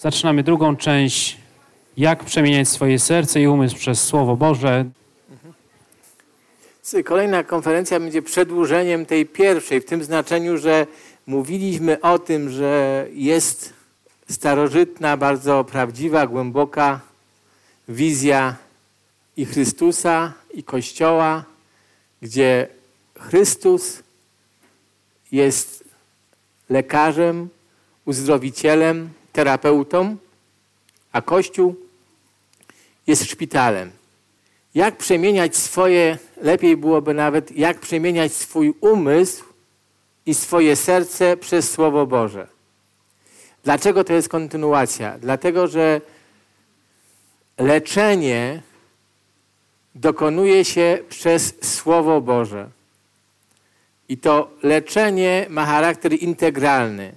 Zaczynamy drugą część, jak przemieniać swoje serce i umysł przez Słowo Boże. Kolejna konferencja będzie przedłużeniem tej pierwszej, w tym znaczeniu, że mówiliśmy o tym, że jest starożytna, bardzo prawdziwa, głęboka wizja i Chrystusa, i Kościoła, gdzie Chrystus jest lekarzem, uzdrowicielem, terapeutą, a Kościół jest szpitalem. Jak przemieniać lepiej byłoby nawet, jak przemieniać swój umysł i swoje serce przez Słowo Boże. Dlaczego to jest kontynuacja? Dlatego, że leczenie dokonuje się przez Słowo Boże. I to leczenie ma charakter integralny.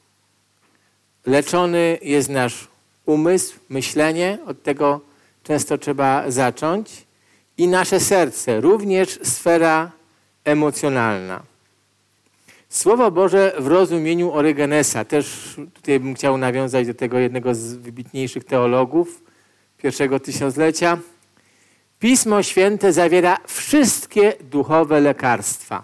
Leczony jest nasz umysł, myślenie, od tego często trzeba zacząć, i nasze serce, również sfera emocjonalna. Słowo Boże w rozumieniu Orygenesa, też tutaj bym chciał nawiązać do tego jednego z wybitniejszych teologów pierwszego tysiąclecia. Pismo Święte zawiera wszystkie duchowe lekarstwa.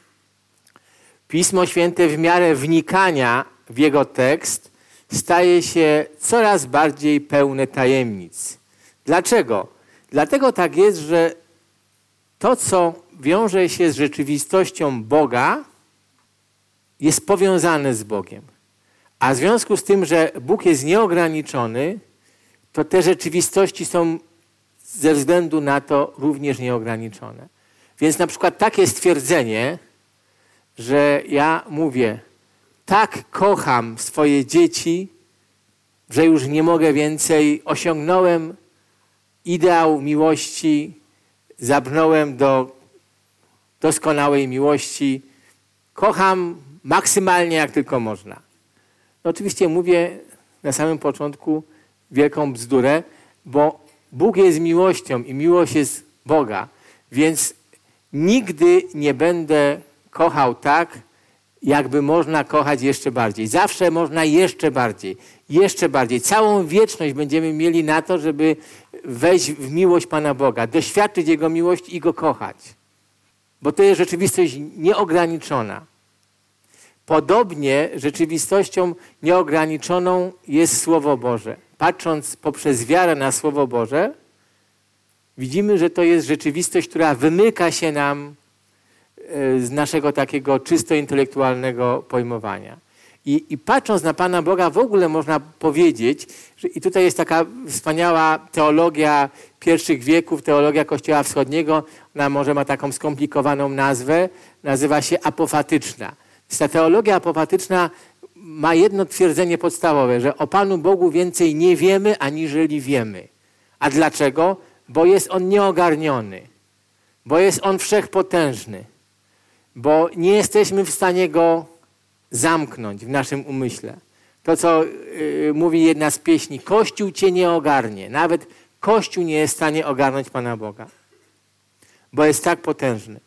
Pismo Święte w miarę wnikania w jego tekst staje się coraz bardziej pełne tajemnic. Dlaczego? Dlatego tak jest, że to, co wiąże się z rzeczywistością Boga, jest powiązane z Bogiem. A w związku z tym, że Bóg jest nieograniczony, to te rzeczywistości są ze względu na to również nieograniczone. Więc na przykład takie stwierdzenie, że ja mówię, tak kocham swoje dzieci, że już nie mogę więcej, osiągnąłem ideał miłości, zabrnąłem do doskonałej miłości, kocham maksymalnie jak tylko można. No oczywiście mówię na samym początku wielką bzdurę, bo Bóg jest miłością i miłość jest Boga, więc nigdy nie będę kochał tak, jakby można kochać jeszcze bardziej. Zawsze można jeszcze bardziej, jeszcze bardziej. Całą wieczność będziemy mieli na to, żeby wejść w miłość Pana Boga, doświadczyć Jego miłości i Go kochać. Bo to jest rzeczywistość nieograniczona. Podobnie rzeczywistością nieograniczoną jest Słowo Boże. Patrząc poprzez wiarę na Słowo Boże, widzimy, że to jest rzeczywistość, która wymyka się nam z naszego takiego czysto intelektualnego pojmowania. I patrząc na Pana Boga w ogóle można powiedzieć, że i tutaj jest taka wspaniała teologia pierwszych wieków, teologia Kościoła Wschodniego, ona może ma taką skomplikowaną nazwę, nazywa się apofatyczna. Ta teologia apofatyczna ma jedno twierdzenie podstawowe, że o Panu Bogu więcej nie wiemy, aniżeli wiemy. A dlaczego? Bo jest On nieogarniony, bo jest On wszechpotężny, bo nie jesteśmy w stanie Go zamknąć w naszym umyśle. To, co mówi jedna z pieśni, Kościół Cię nie ogarnie. Nawet Kościół nie jest w stanie ogarnąć Pana Boga, bo jest tak potężny.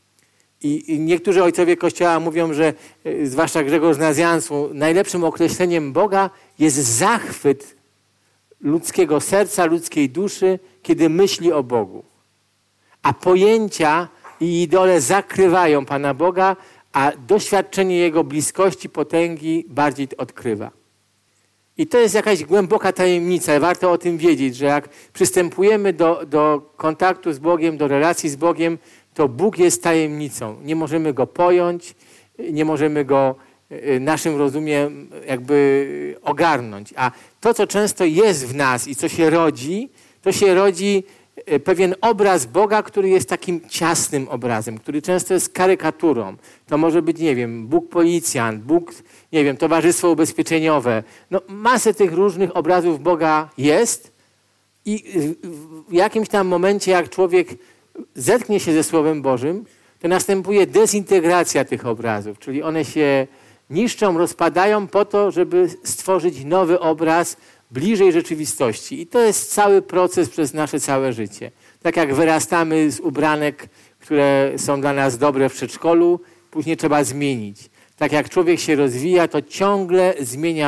I niektórzy ojcowie Kościoła mówią, że zwłaszcza Grzegorz z Nazjansu, najlepszym określeniem Boga jest zachwyt ludzkiego serca, ludzkiej duszy, kiedy myśli o Bogu. A pojęcia i idole zakrywają Pana Boga, a doświadczenie Jego bliskości, potęgi bardziej odkrywa. I to jest jakaś głęboka tajemnica. Warto o tym wiedzieć, że jak przystępujemy do kontaktu z Bogiem, do relacji z Bogiem, to Bóg jest tajemnicą. Nie możemy Go pojąć, nie możemy Go naszym rozumiem jakby ogarnąć. A to, co często jest w nas i co się rodzi, to się rodzi pewien obraz Boga, który jest takim ciasnym obrazem, który często jest karykaturą. To może być, nie wiem, Bóg policjant, Bóg, nie wiem, towarzystwo ubezpieczeniowe. No, masę tych różnych obrazów Boga jest i w jakimś tam momencie, jak człowiek zetknie się ze Słowem Bożym, to następuje dezintegracja tych obrazów, czyli one się niszczą, rozpadają po to, żeby stworzyć nowy obraz bliżej rzeczywistości. I to jest cały proces przez nasze całe życie. Tak jak wyrastamy z ubranek, które są dla nas dobre w przedszkolu, później trzeba zmienić. Tak jak człowiek się rozwija, to ciągle zmienia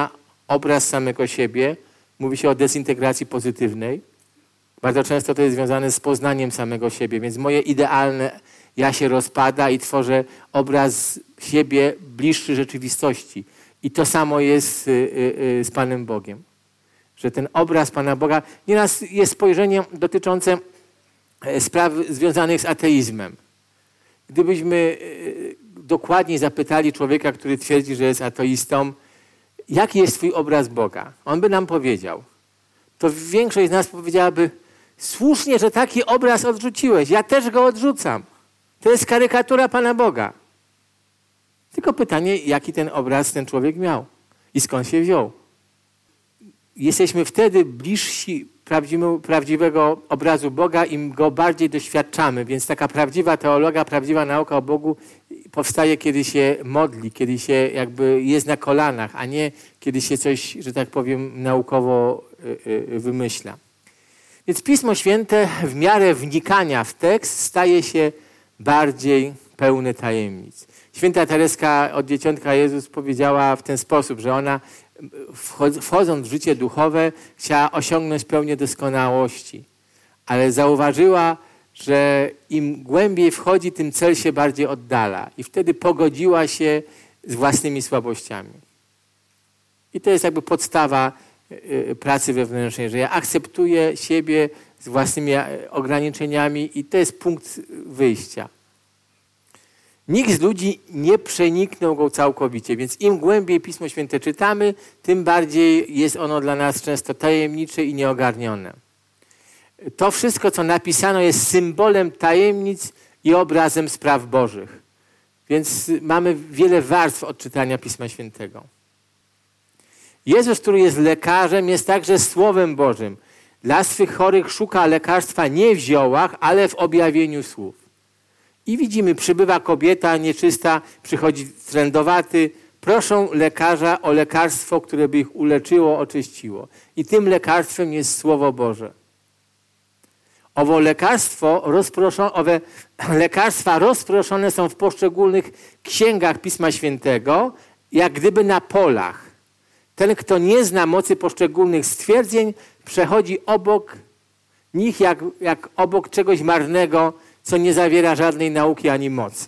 obraz samego siebie. Mówi się o dezintegracji pozytywnej. Bardzo często to jest związane z poznaniem samego siebie, więc moje idealne ja się rozpada i tworzę obraz siebie bliższy rzeczywistości. I to samo jest z Panem Bogiem. Że ten obraz Pana Boga nieraz jest spojrzenie dotyczące spraw związanych z ateizmem. Gdybyśmy dokładniej zapytali człowieka, który twierdzi, że jest ateistą, jaki jest twój obraz Boga? On by nam powiedział. To większość z nas powiedziałaby, słusznie, że taki obraz odrzuciłeś. Ja też go odrzucam. To jest karykatura Pana Boga. Tylko pytanie, jaki ten obraz ten człowiek miał i skąd się wziął. Jesteśmy wtedy bliżsi prawdziwego obrazu Boga, im go bardziej doświadczamy. Więc taka prawdziwa teologia, prawdziwa nauka o Bogu powstaje, kiedy się modli, kiedy się jakby jest na kolanach, a nie kiedy się coś, że tak powiem, naukowo wymyśla. Więc Pismo Święte w miarę wnikania w tekst staje się bardziej pełne tajemnic. Święta Tereska od Dzieciątka Jezus powiedziała w ten sposób, że ona wchodząc w życie duchowe chciała osiągnąć pełnię doskonałości, ale zauważyła, że im głębiej wchodzi, tym cel się bardziej oddala i wtedy pogodziła się z własnymi słabościami. I to jest jakby podstawa pracy wewnętrznej, że ja akceptuję siebie z własnymi ograniczeniami i to jest punkt wyjścia. Nikt z ludzi nie przeniknął go całkowicie, więc im głębiej Pismo Święte czytamy, tym bardziej jest ono dla nas często tajemnicze i nieogarnione. To wszystko, co napisano, jest symbolem tajemnic i obrazem spraw Bożych. Więc mamy wiele warstw odczytania Pisma Świętego. Jezus, który jest lekarzem, jest także Słowem Bożym. Dla swych chorych szuka lekarstwa nie w ziołach, ale w objawieniu słów. I widzimy, przybywa kobieta nieczysta, przychodzi trędowaty, proszą lekarza o lekarstwo, które by ich uleczyło, oczyściło. I tym lekarstwem jest Słowo Boże. Owe lekarstwa rozproszone są w poszczególnych księgach Pisma Świętego, jak gdyby na polach. Ten, kto nie zna mocy poszczególnych stwierdzeń, przechodzi obok nich jak obok czegoś marnego, co nie zawiera żadnej nauki ani mocy.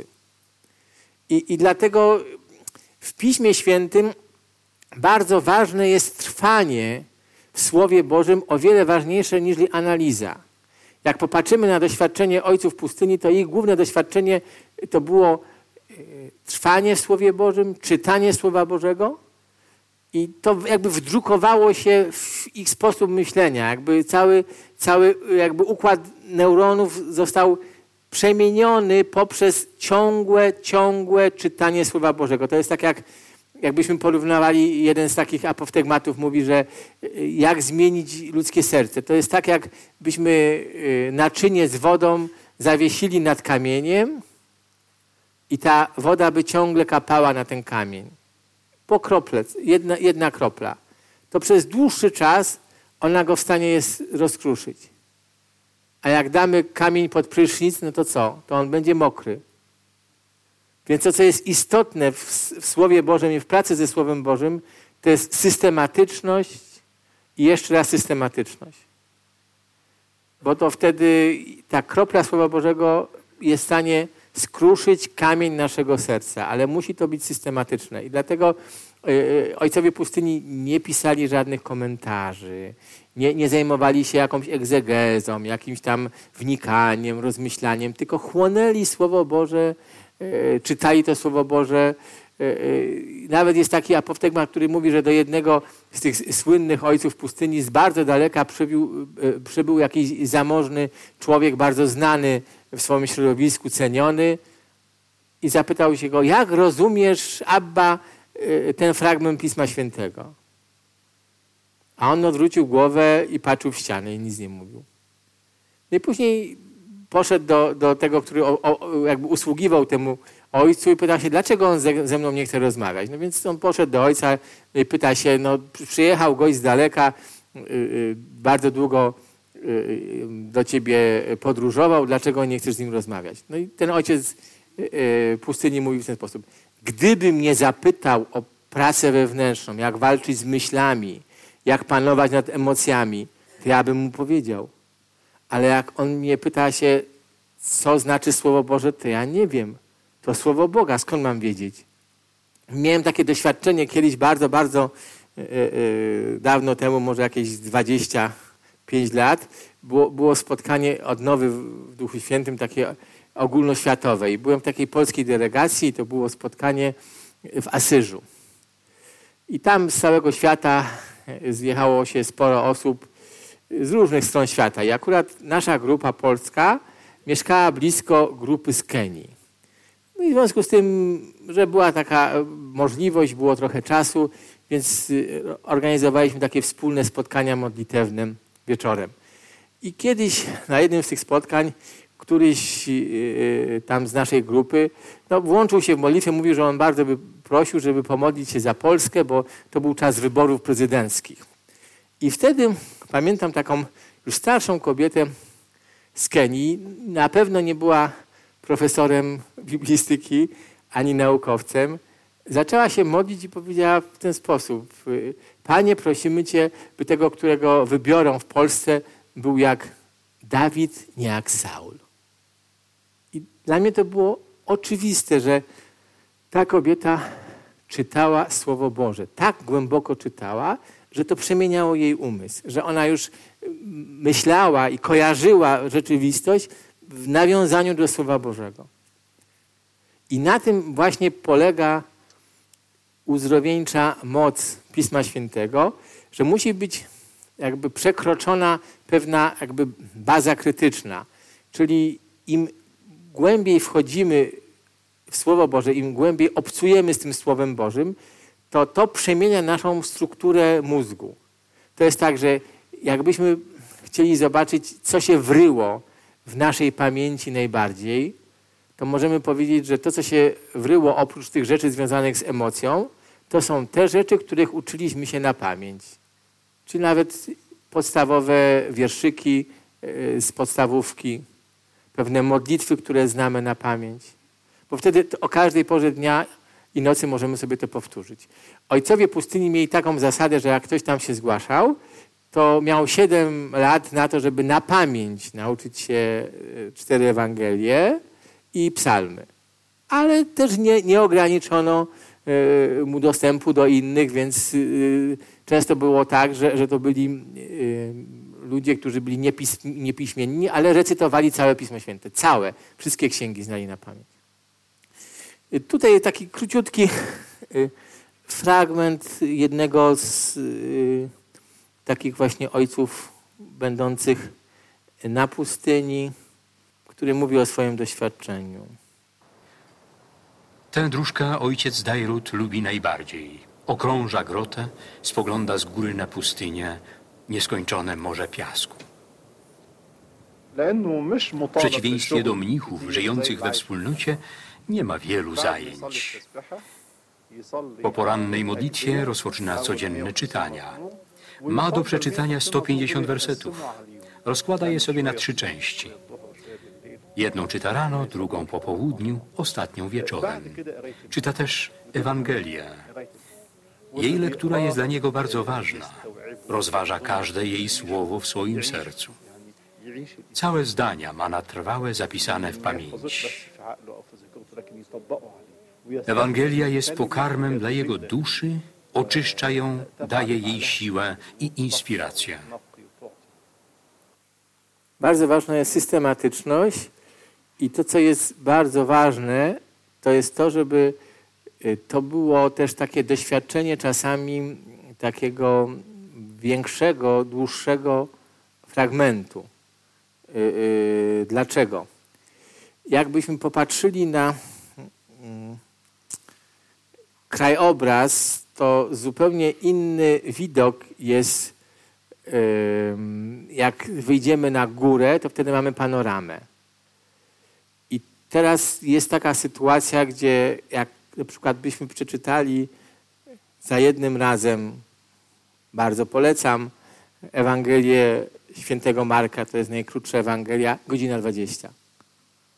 I dlatego w Piśmie Świętym bardzo ważne jest trwanie w Słowie Bożym, o wiele ważniejsze niż analiza. Jak popatrzymy na doświadczenie ojców pustyni, to ich główne doświadczenie to było trwanie w Słowie Bożym, czytanie Słowa Bożego i to jakby wdrukowało się w ich sposób myślenia. Jakby cały jakby układ neuronów został przemieniony poprzez ciągłe czytanie Słowa Bożego. To jest tak jakbyśmy porównywali, jeden z takich apoftegmatów mówi, że jak zmienić ludzkie serce. To jest tak, jakbyśmy naczynie z wodą zawiesili nad kamieniem i ta woda by ciągle kapała na ten kamień. Po krople, jedna kropla. To przez dłuższy czas ona go w stanie jest rozkruszyć. A jak damy kamień pod prysznic, no to co? To on będzie mokry. Więc to, co jest istotne w Słowie Bożym i w pracy ze Słowem Bożym, to jest systematyczność i jeszcze raz systematyczność. Bo to wtedy ta kropla Słowa Bożego jest w stanie skruszyć kamień naszego serca, ale musi to być systematyczne. I dlatego ojcowie pustyni nie pisali żadnych komentarzy, nie zajmowali się jakąś egzegezą, jakimś tam wnikaniem, rozmyślaniem, tylko chłonęli Słowo Boże, czytali to Słowo Boże. Nawet jest taki apoftegmat, który mówi, że do jednego z tych słynnych ojców pustyni z bardzo daleka przybył jakiś zamożny człowiek, bardzo znany w swoim środowisku, ceniony i zapytał się go, jak rozumiesz, Abba, ten fragment Pisma Świętego? A on odwrócił głowę i patrzył w ścianę i nic nie mówił. No i później poszedł do tego, który jakby usługiwał temu ojcu i pytał się, dlaczego on ze mną nie chce rozmawiać. No więc on poszedł do ojca i pyta się, no przyjechał gość z daleka, bardzo długo do ciebie podróżował, dlaczego nie chcesz z nim rozmawiać? No i ten ojciec pustyni mówi w ten sposób, gdyby mnie zapytał o pracę wewnętrzną, jak walczyć z myślami, jak panować nad emocjami, to ja bym mu powiedział. Ale jak on mnie pyta się, co znaczy Słowo Boże, to ja nie wiem. To Słowo Boga, skąd mam wiedzieć? Miałem takie doświadczenie kiedyś bardzo dawno temu, może jakieś 25 lat, było spotkanie odnowy w Duchu Świętym, takie ogólnoświatowe. I byłem w takiej polskiej delegacji i to było spotkanie w Asyżu. I tam z całego świata zjechało się sporo osób z różnych stron świata. I akurat nasza grupa polska mieszkała blisko grupy z Kenii. No i w związku z tym, że była taka możliwość, było trochę czasu, więc organizowaliśmy takie wspólne spotkania modlitewne wieczorem. I kiedyś na jednym z tych spotkań któryś tam z naszej grupy włączył się w modlitwę, mówił, że on bardzo by prosił, żeby pomodlić się za Polskę, bo to był czas wyborów prezydenckich. I wtedy pamiętam taką już starszą kobietę z Kenii, na pewno nie była profesorem biblistyki ani naukowcem, zaczęła się modlić i powiedziała w ten sposób: Panie, prosimy Cię, by tego, którego wybiorą w Polsce, był jak Dawid, nie jak Saul. I dla mnie to było oczywiste, że ta kobieta czytała Słowo Boże. Tak głęboko czytała, że to przemieniało jej umysł. Że ona już myślała i kojarzyła rzeczywistość w nawiązaniu do Słowa Bożego. I na tym właśnie polega uzdrowieńcza moc Pisma Świętego, że musi być jakby przekroczona pewna jakby baza krytyczna. Czyli im głębiej wchodzimy w Słowo Boże, im głębiej obcujemy z tym Słowem Bożym, to przemienia naszą strukturę mózgu. To jest tak, że jakbyśmy chcieli zobaczyć, co się wryło w naszej pamięci najbardziej, to możemy powiedzieć, że to, co się wryło oprócz tych rzeczy związanych z emocją, to są te rzeczy, których uczyliśmy się na pamięć. Czyli nawet podstawowe wierszyki z podstawówki, pewne modlitwy, które znamy na pamięć. Bo wtedy o każdej porze dnia i nocy możemy sobie to powtórzyć. Ojcowie pustyni mieli taką zasadę, że jak ktoś tam się zgłaszał, to miał 7 lat na to, żeby na pamięć nauczyć się 4 Ewangelie i psalmy. Ale też nie ograniczono mu dostępu do innych, więc często było tak, że to byli ludzie, którzy byli niepiśmienni, ale recytowali całe Pismo Święte. Całe. Wszystkie księgi znali na pamięć. Tutaj taki króciutki fragment jednego z takich właśnie ojców będących na pustyni, który mówi o swoim doświadczeniu. Tę dróżkę ojciec Dajrut lubi najbardziej. Okrąża grotę, spogląda z góry na pustynię, nieskończone morze piasku. W przeciwieństwie do mnichów żyjących we wspólnocie nie ma wielu zajęć. Po porannej modlitwie rozpoczyna codzienne czytania. Ma do przeczytania 150 wersetów. Rozkłada je sobie na 3 części. Jedną czyta rano, drugą po południu, ostatnią wieczorem. Czyta też Ewangelię. Jej lektura jest dla niego bardzo ważna. Rozważa każde jej słowo w swoim sercu. Całe zdania ma na trwałe zapisane w pamięci. Ewangelia jest pokarmem dla jego duszy, oczyszcza ją, daje jej siłę i inspirację. Bardzo ważna jest systematyczność i to, co jest bardzo ważne, to jest to, żeby to było też takie doświadczenie czasami takiego większego, dłuższego fragmentu. Dlaczego? Jakbyśmy popatrzyli na krajobraz, to zupełnie inny widok jest, jak wyjdziemy na górę, to wtedy mamy panoramę. I teraz jest taka sytuacja, gdzie jak na przykład byśmy przeczytali za jednym razem, bardzo polecam, Ewangelię Świętego Marka, to jest najkrótsza Ewangelia, godzina 20.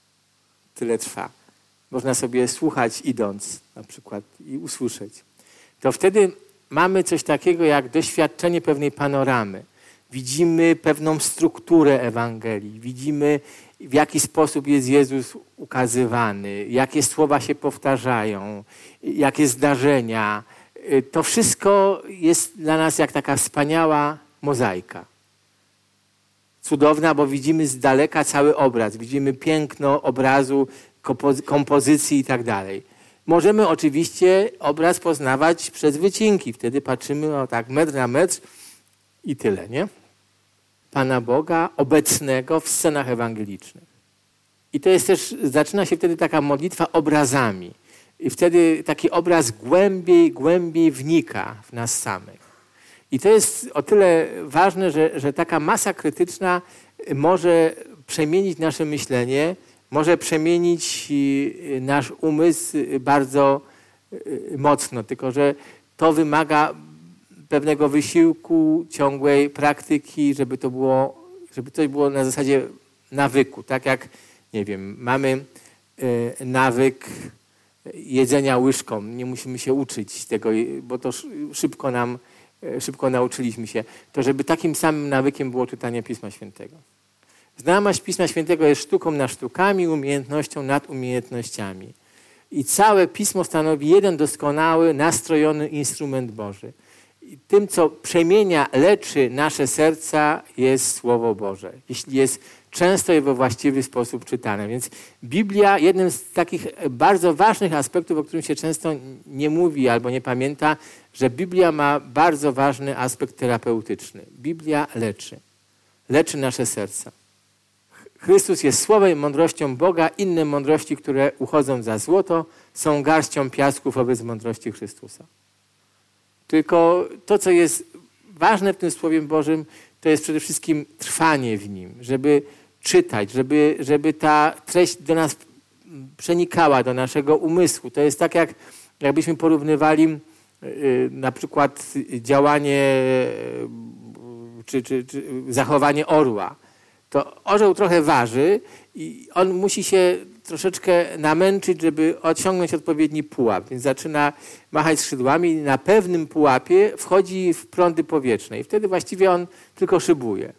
Tyle trwa. Można sobie słuchać idąc na przykład i usłyszeć. to wtedy mamy coś takiego jak doświadczenie pewnej panoramy. Widzimy pewną strukturę Ewangelii, widzimy w jaki sposób jest Jezus ukazywany, jakie słowa się powtarzają, jakie zdarzenia. To wszystko jest dla nas jak taka wspaniała mozaika. Cudowna, bo widzimy z daleka cały obraz, widzimy piękno obrazu, kompozycji i tak dalej. Możemy oczywiście obraz poznawać przez wycinki. Wtedy patrzymy tak metr na metr i tyle, nie? Pana Boga obecnego w scenach ewangelicznych. I to jest też, zaczyna się wtedy taka modlitwa obrazami. I wtedy taki obraz głębiej wnika w nas samych. I to jest o tyle ważne, że taka masa krytyczna może przemienić nasze myślenie, może przemienić nasz umysł bardzo mocno, tylko że to wymaga pewnego wysiłku, ciągłej praktyki, żeby to było na zasadzie nawyku. Tak jak, nie wiem, mamy nawyk jedzenia łyżką. Nie musimy się uczyć tego, bo to szybko nauczyliśmy się. To żeby takim samym nawykiem było czytanie Pisma Świętego. Znajomość Pisma Świętego jest sztuką nad sztukami, umiejętnością nad umiejętnościami. I całe Pismo stanowi jeden doskonały, nastrojony instrument Boży. I tym, co przemienia, leczy nasze serca, jest Słowo Boże. Jeśli jest często i we właściwy sposób czytane. Więc Biblia, jednym z takich bardzo ważnych aspektów, o którym się często nie mówi albo nie pamięta, że Biblia ma bardzo ważny aspekt terapeutyczny. Biblia leczy nasze serca. Chrystus jest słowem i mądrością Boga, inne mądrości, które uchodzą za złoto, są garścią piasku wobec mądrości Chrystusa. Tylko to, co jest ważne w tym Słowie Bożym, to jest przede wszystkim trwanie w nim, żeby czytać, żeby ta treść do nas przenikała, do naszego umysłu. To jest tak, jakbyśmy porównywali na przykład działanie czy zachowanie orła. To orzeł trochę waży i on musi się troszeczkę namęczyć, żeby osiągnąć odpowiedni pułap. Więc zaczyna machać skrzydłami i na pewnym pułapie wchodzi w prądy powietrzne. I wtedy właściwie on tylko szybuje.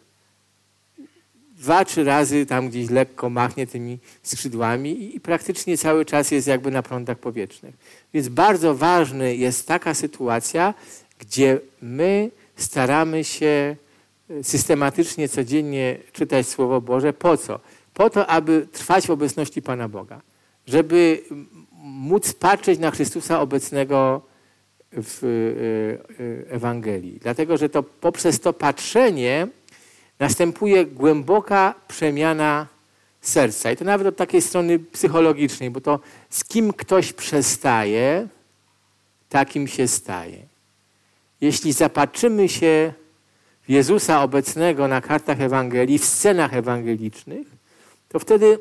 2-3 razy tam gdzieś lekko machnie tymi skrzydłami i praktycznie cały czas jest jakby na prądach powietrznych. Więc bardzo ważna jest taka sytuacja, gdzie my staramy się systematycznie, codziennie czytać Słowo Boże. Po co? Po to, aby trwać w obecności Pana Boga. Żeby móc patrzeć na Chrystusa obecnego w Ewangelii. Dlatego, że to poprzez to patrzenie następuje głęboka przemiana serca. I to nawet od takiej strony psychologicznej, bo to z kim ktoś przestaje, takim się staje. Jeśli zapatrzymy się w Jezusa obecnego na kartach Ewangelii, w scenach ewangelicznych, to wtedy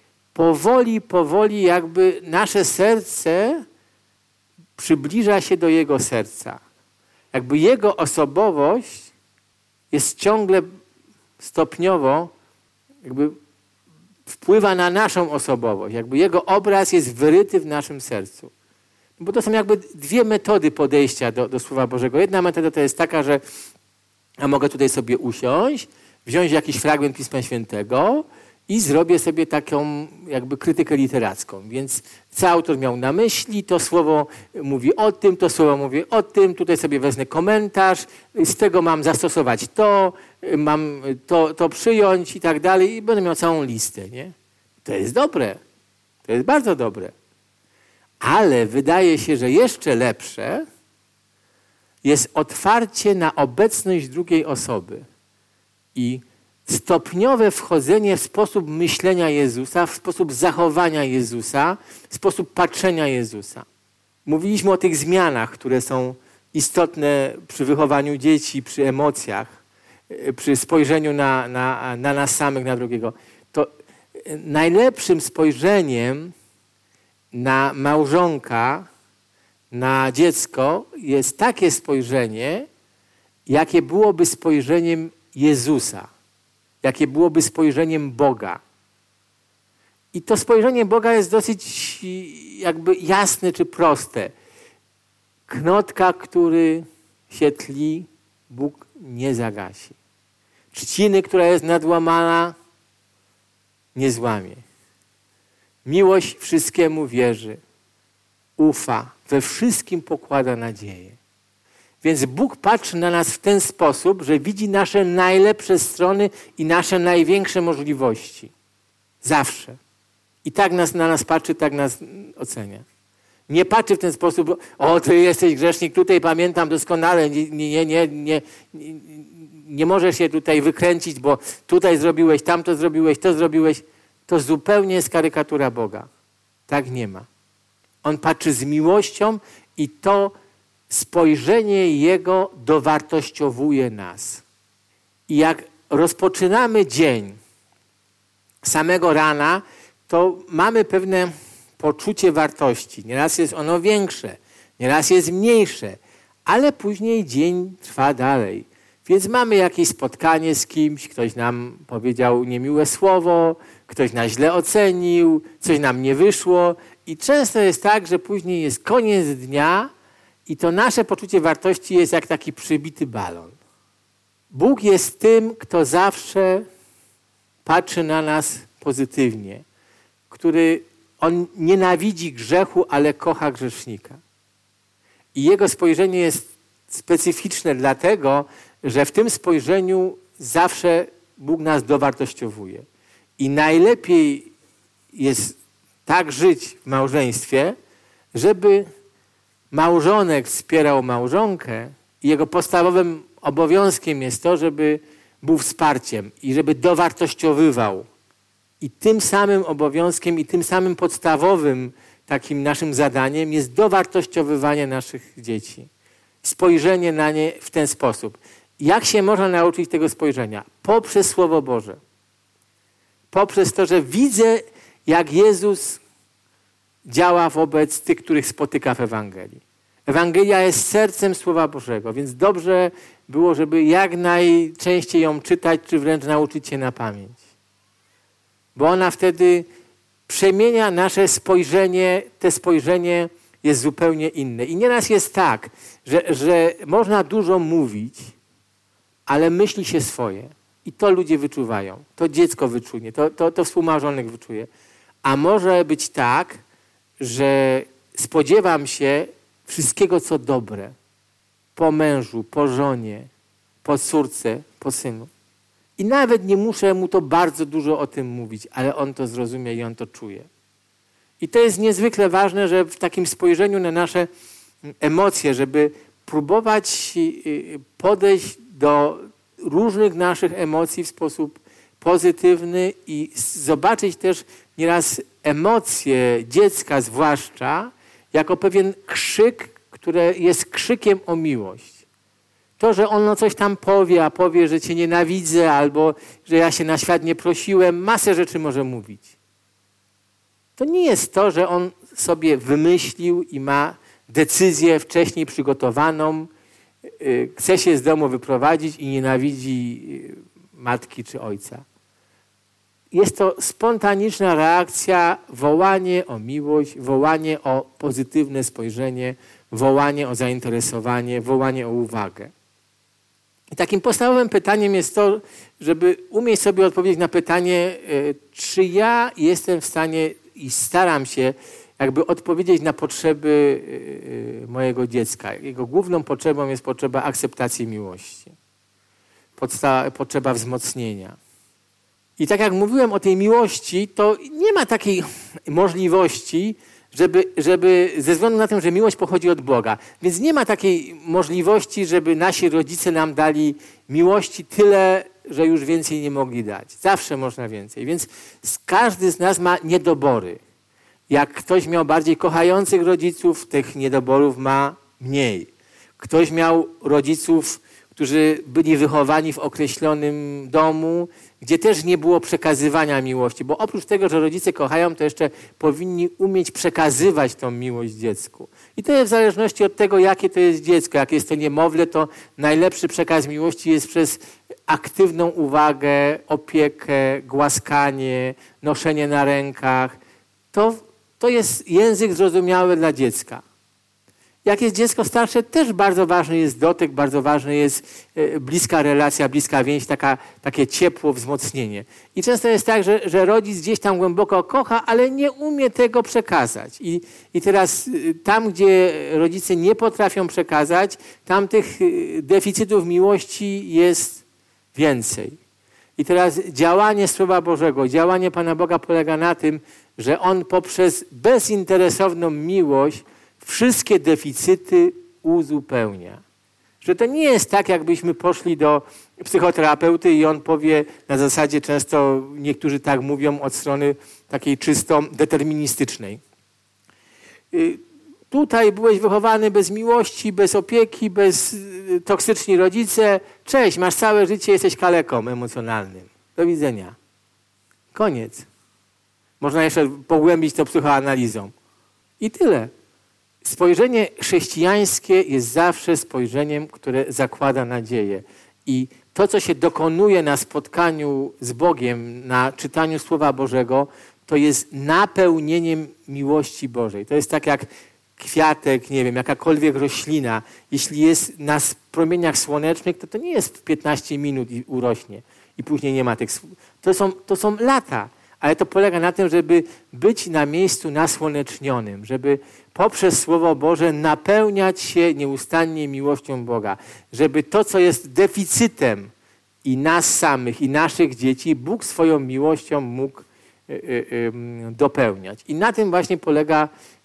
powoli jakby nasze serce przybliża się do Jego serca. Jakby Jego osobowość jest ciągle stopniowo, jakby wpływa na naszą osobowość. Jakby Jego obraz jest wyryty w naszym sercu. Bo to są jakby dwie metody podejścia do Słowa Bożego. Jedna metoda to jest taka, że ja mogę tutaj sobie usiąść, wziąć jakiś fragment Pisma Świętego i zrobię sobie taką jakby krytykę literacką. Więc co autor miał na myśli, to słowo mówi o tym, to słowo mówi o tym, tutaj sobie wezmę komentarz, z tego mam zastosować to, mam to przyjąć i tak dalej i będę miał całą listę. Nie? To jest dobre. To jest bardzo dobre. Ale wydaje się, że jeszcze lepsze jest otwarcie na obecność drugiej osoby i stopniowe wchodzenie w sposób myślenia Jezusa, w sposób zachowania Jezusa, w sposób patrzenia Jezusa. Mówiliśmy o tych zmianach, które są istotne przy wychowaniu dzieci, przy emocjach, przy spojrzeniu na nas samych, na drugiego. To najlepszym spojrzeniem na małżonka, na dziecko jest takie spojrzenie, jakie byłoby spojrzeniem Jezusa, jakie byłoby spojrzeniem Boga. I to spojrzenie Boga jest dosyć jakby jasne czy proste. knotka, który się tli, Bóg nie zagasi. Trzciny, która jest nadłamana, nie złamie. Miłość wszystkiemu wierzy, ufa, we wszystkim pokłada nadzieję. Więc Bóg patrzy na nas w ten sposób, że widzi nasze najlepsze strony i nasze największe możliwości. Zawsze. I tak na nas patrzy, tak nas ocenia. Nie patrzy w ten sposób, o, ty jesteś grzesznik, tutaj pamiętam doskonale, nie możesz się tutaj wykręcić, bo tutaj zrobiłeś, tamto zrobiłeś, to zrobiłeś. To zupełnie jest karykatura Boga. Tak nie ma. On patrzy z miłością i to spojrzenie Jego dowartościowuje nas. I jak rozpoczynamy dzień samego rana, to mamy pewne poczucie wartości. Nieraz jest ono większe, nieraz jest mniejsze, ale później dzień trwa dalej. Więc mamy jakieś spotkanie z kimś, ktoś nam powiedział niemiłe słowo, ktoś nas źle ocenił, coś nam nie wyszło i często jest tak, że później jest koniec dnia i to nasze poczucie wartości jest jak taki przybity balon. Bóg jest tym, kto zawsze patrzy na nas pozytywnie, On nienawidzi grzechu, ale kocha grzesznika. I Jego spojrzenie jest specyficzne dlatego, że w tym spojrzeniu zawsze Bóg nas dowartościowuje. I najlepiej jest tak żyć w małżeństwie, żeby małżonek wspierał małżonkę i jego podstawowym obowiązkiem jest to, żeby był wsparciem i żeby dowartościowywał. I tym samym obowiązkiem i tym samym podstawowym takim naszym zadaniem jest dowartościowywanie naszych dzieci. Spojrzenie na nie w ten sposób. Jak się można nauczyć tego spojrzenia? Poprzez Słowo Boże. Poprzez to, że widzę, jak Jezus działa wobec tych, których spotyka w Ewangelii. Ewangelia jest sercem Słowa Bożego, więc dobrze było, żeby jak najczęściej ją czytać, czy wręcz nauczyć się na pamięć. Bo ona wtedy przemienia nasze spojrzenie, to spojrzenie jest zupełnie inne. I nieraz jest tak, że można dużo mówić, ale myśli się swoje. I to ludzie wyczuwają. To dziecko wyczuje, to współmałżonek wyczuje. A może być tak, że spodziewam się wszystkiego, co dobre. Po mężu, po żonie, po córce, po synu. I nawet nie muszę mu to bardzo dużo o tym mówić, ale on to zrozumie i on to czuje. I to jest niezwykle ważne, że w takim spojrzeniu na nasze emocje, żeby próbować podejść do różnych naszych emocji w sposób pozytywny i zobaczyć też nieraz emocje dziecka zwłaszcza jako pewien krzyk, który jest krzykiem o miłość. To, że ono coś tam powie, a powie, że cię nienawidzę albo że ja się na świat nie prosiłem, masę rzeczy może mówić. To nie jest to, że on sobie wymyślił i ma decyzję wcześniej przygotowaną, chce się z domu wyprowadzić i nienawidzi matki czy ojca. Jest to spontaniczna reakcja, wołanie o miłość, wołanie o pozytywne spojrzenie, wołanie o zainteresowanie, wołanie o uwagę. I takim podstawowym pytaniem jest to, żeby umieć sobie odpowiedzieć na pytanie, czy ja jestem w stanie i staram się jakby odpowiedzieć na potrzeby mojego dziecka. Jego główną potrzebą jest potrzeba akceptacji miłości. Potrzeba wzmocnienia. I tak jak mówiłem o tej miłości, to nie ma takiej możliwości, żeby ze względu na to, że miłość pochodzi od Boga. Więc nie ma takiej możliwości, żeby nasi rodzice nam dali miłości tyle, że już więcej nie mogli dać. Zawsze można więcej. Więc każdy z nas ma niedobory. Jak ktoś miał bardziej kochających rodziców, tych niedoborów ma mniej. Ktoś miał rodziców, którzy byli wychowani w określonym domu, gdzie też nie było przekazywania miłości. Bo oprócz tego, że rodzice kochają, to jeszcze powinni umieć przekazywać tą miłość dziecku. I to jest w zależności od tego, jakie to jest dziecko. Jak jest to niemowlę, to najlepszy przekaz miłości jest przez aktywną uwagę, opiekę, głaskanie, noszenie na rękach. To jest język zrozumiały dla dziecka. Jak jest dziecko starsze, też bardzo ważny jest dotyk, bardzo ważny jest bliska relacja, bliska więź, takie ciepło, wzmocnienie. I często jest tak, że rodzic gdzieś tam głęboko kocha, ale nie umie tego przekazać. I teraz tam, gdzie rodzice nie potrafią przekazać, tam tych deficytów miłości jest więcej. I teraz działanie Słowa Bożego, działanie Pana Boga polega na tym, że On poprzez bezinteresowną miłość wszystkie deficyty uzupełnia. Że to nie jest tak, jakbyśmy poszli do psychoterapeuty i on powie na zasadzie, często niektórzy tak mówią, od strony takiej czysto deterministycznej. Tutaj byłeś wychowany bez miłości, bez opieki, bez toksyczni rodzice. Cześć, masz całe życie, jesteś kaleką emocjonalnym. Do widzenia. Koniec. Można jeszcze pogłębić to psychoanalizą. I tyle. Spojrzenie chrześcijańskie jest zawsze spojrzeniem, które zakłada nadzieję. I to, co się dokonuje na spotkaniu z Bogiem, na czytaniu Słowa Bożego, to jest napełnieniem miłości Bożej. To jest tak jak kwiatek, nie wiem, jakakolwiek roślina. Jeśli jest na promieniach słonecznych, to nie jest w 15 minut i urośnie. I później nie ma tych... To są lata. Ale to polega na tym, żeby być na miejscu nasłonecznionym, żeby poprzez Słowo Boże napełniać się nieustannie miłością Boga. Żeby to, co jest deficytem i nas samych, i naszych dzieci, Bóg swoją miłością mógł dopełniać. I na tym właśnie polega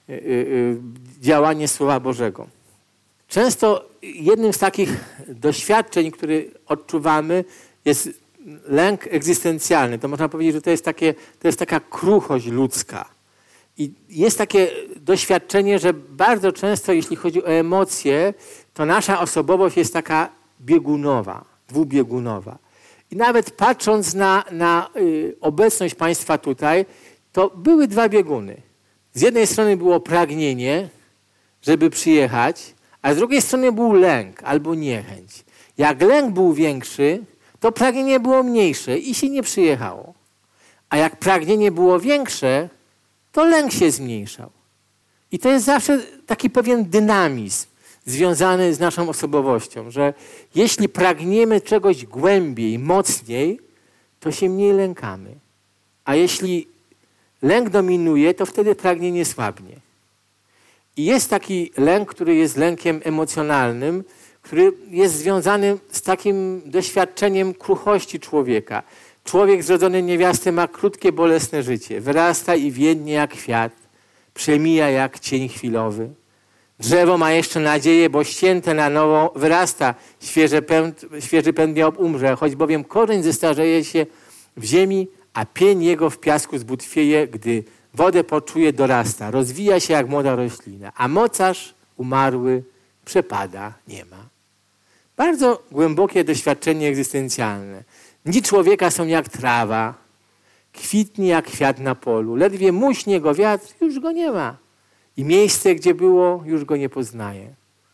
działanie Słowa Bożego. Często jednym z takich doświadczeń, które odczuwamy, jest lęk egzystencjalny. To można powiedzieć, że to jest taka kruchość ludzka. I jest takie doświadczenie, że bardzo często, jeśli chodzi o emocje, to nasza osobowość jest taka biegunowa, dwubiegunowa. I nawet patrząc na obecność Państwa tutaj, to były dwa bieguny. Z jednej strony było pragnienie, żeby przyjechać, a z drugiej strony był lęk albo niechęć. Jak lęk był większy, to pragnienie było mniejsze i się nie przyjechało. A jak pragnienie było większe, to lęk się zmniejszał. I to jest zawsze taki pewien dynamizm związany z naszą osobowością, że jeśli pragniemy czegoś głębiej, mocniej, to się mniej lękamy. A jeśli lęk dominuje, to wtedy pragnienie słabnie. I jest taki lęk, który jest lękiem emocjonalnym, który jest związany z takim doświadczeniem kruchości człowieka. Człowiek zrodzony niewiasty ma krótkie, bolesne życie. Wyrasta i więdnie jak kwiat, przemija jak cień chwilowy. Drzewo ma jeszcze nadzieję, bo ścięte na nowo wyrasta. Świeży pęd nie umrze, choć bowiem korzeń zestarzeje się w ziemi, a pień jego w piasku zbutwieje, gdy wodę poczuje, dorasta. Rozwija się jak młoda roślina, a mocarz umarły przepada, nie ma. Bardzo głębokie doświadczenie egzystencjalne. Dni człowieka są jak trawa, kwitnie jak kwiat na polu. Ledwie muśnie go wiatr, już go nie ma. I miejsce, gdzie było, już go nie poznaje.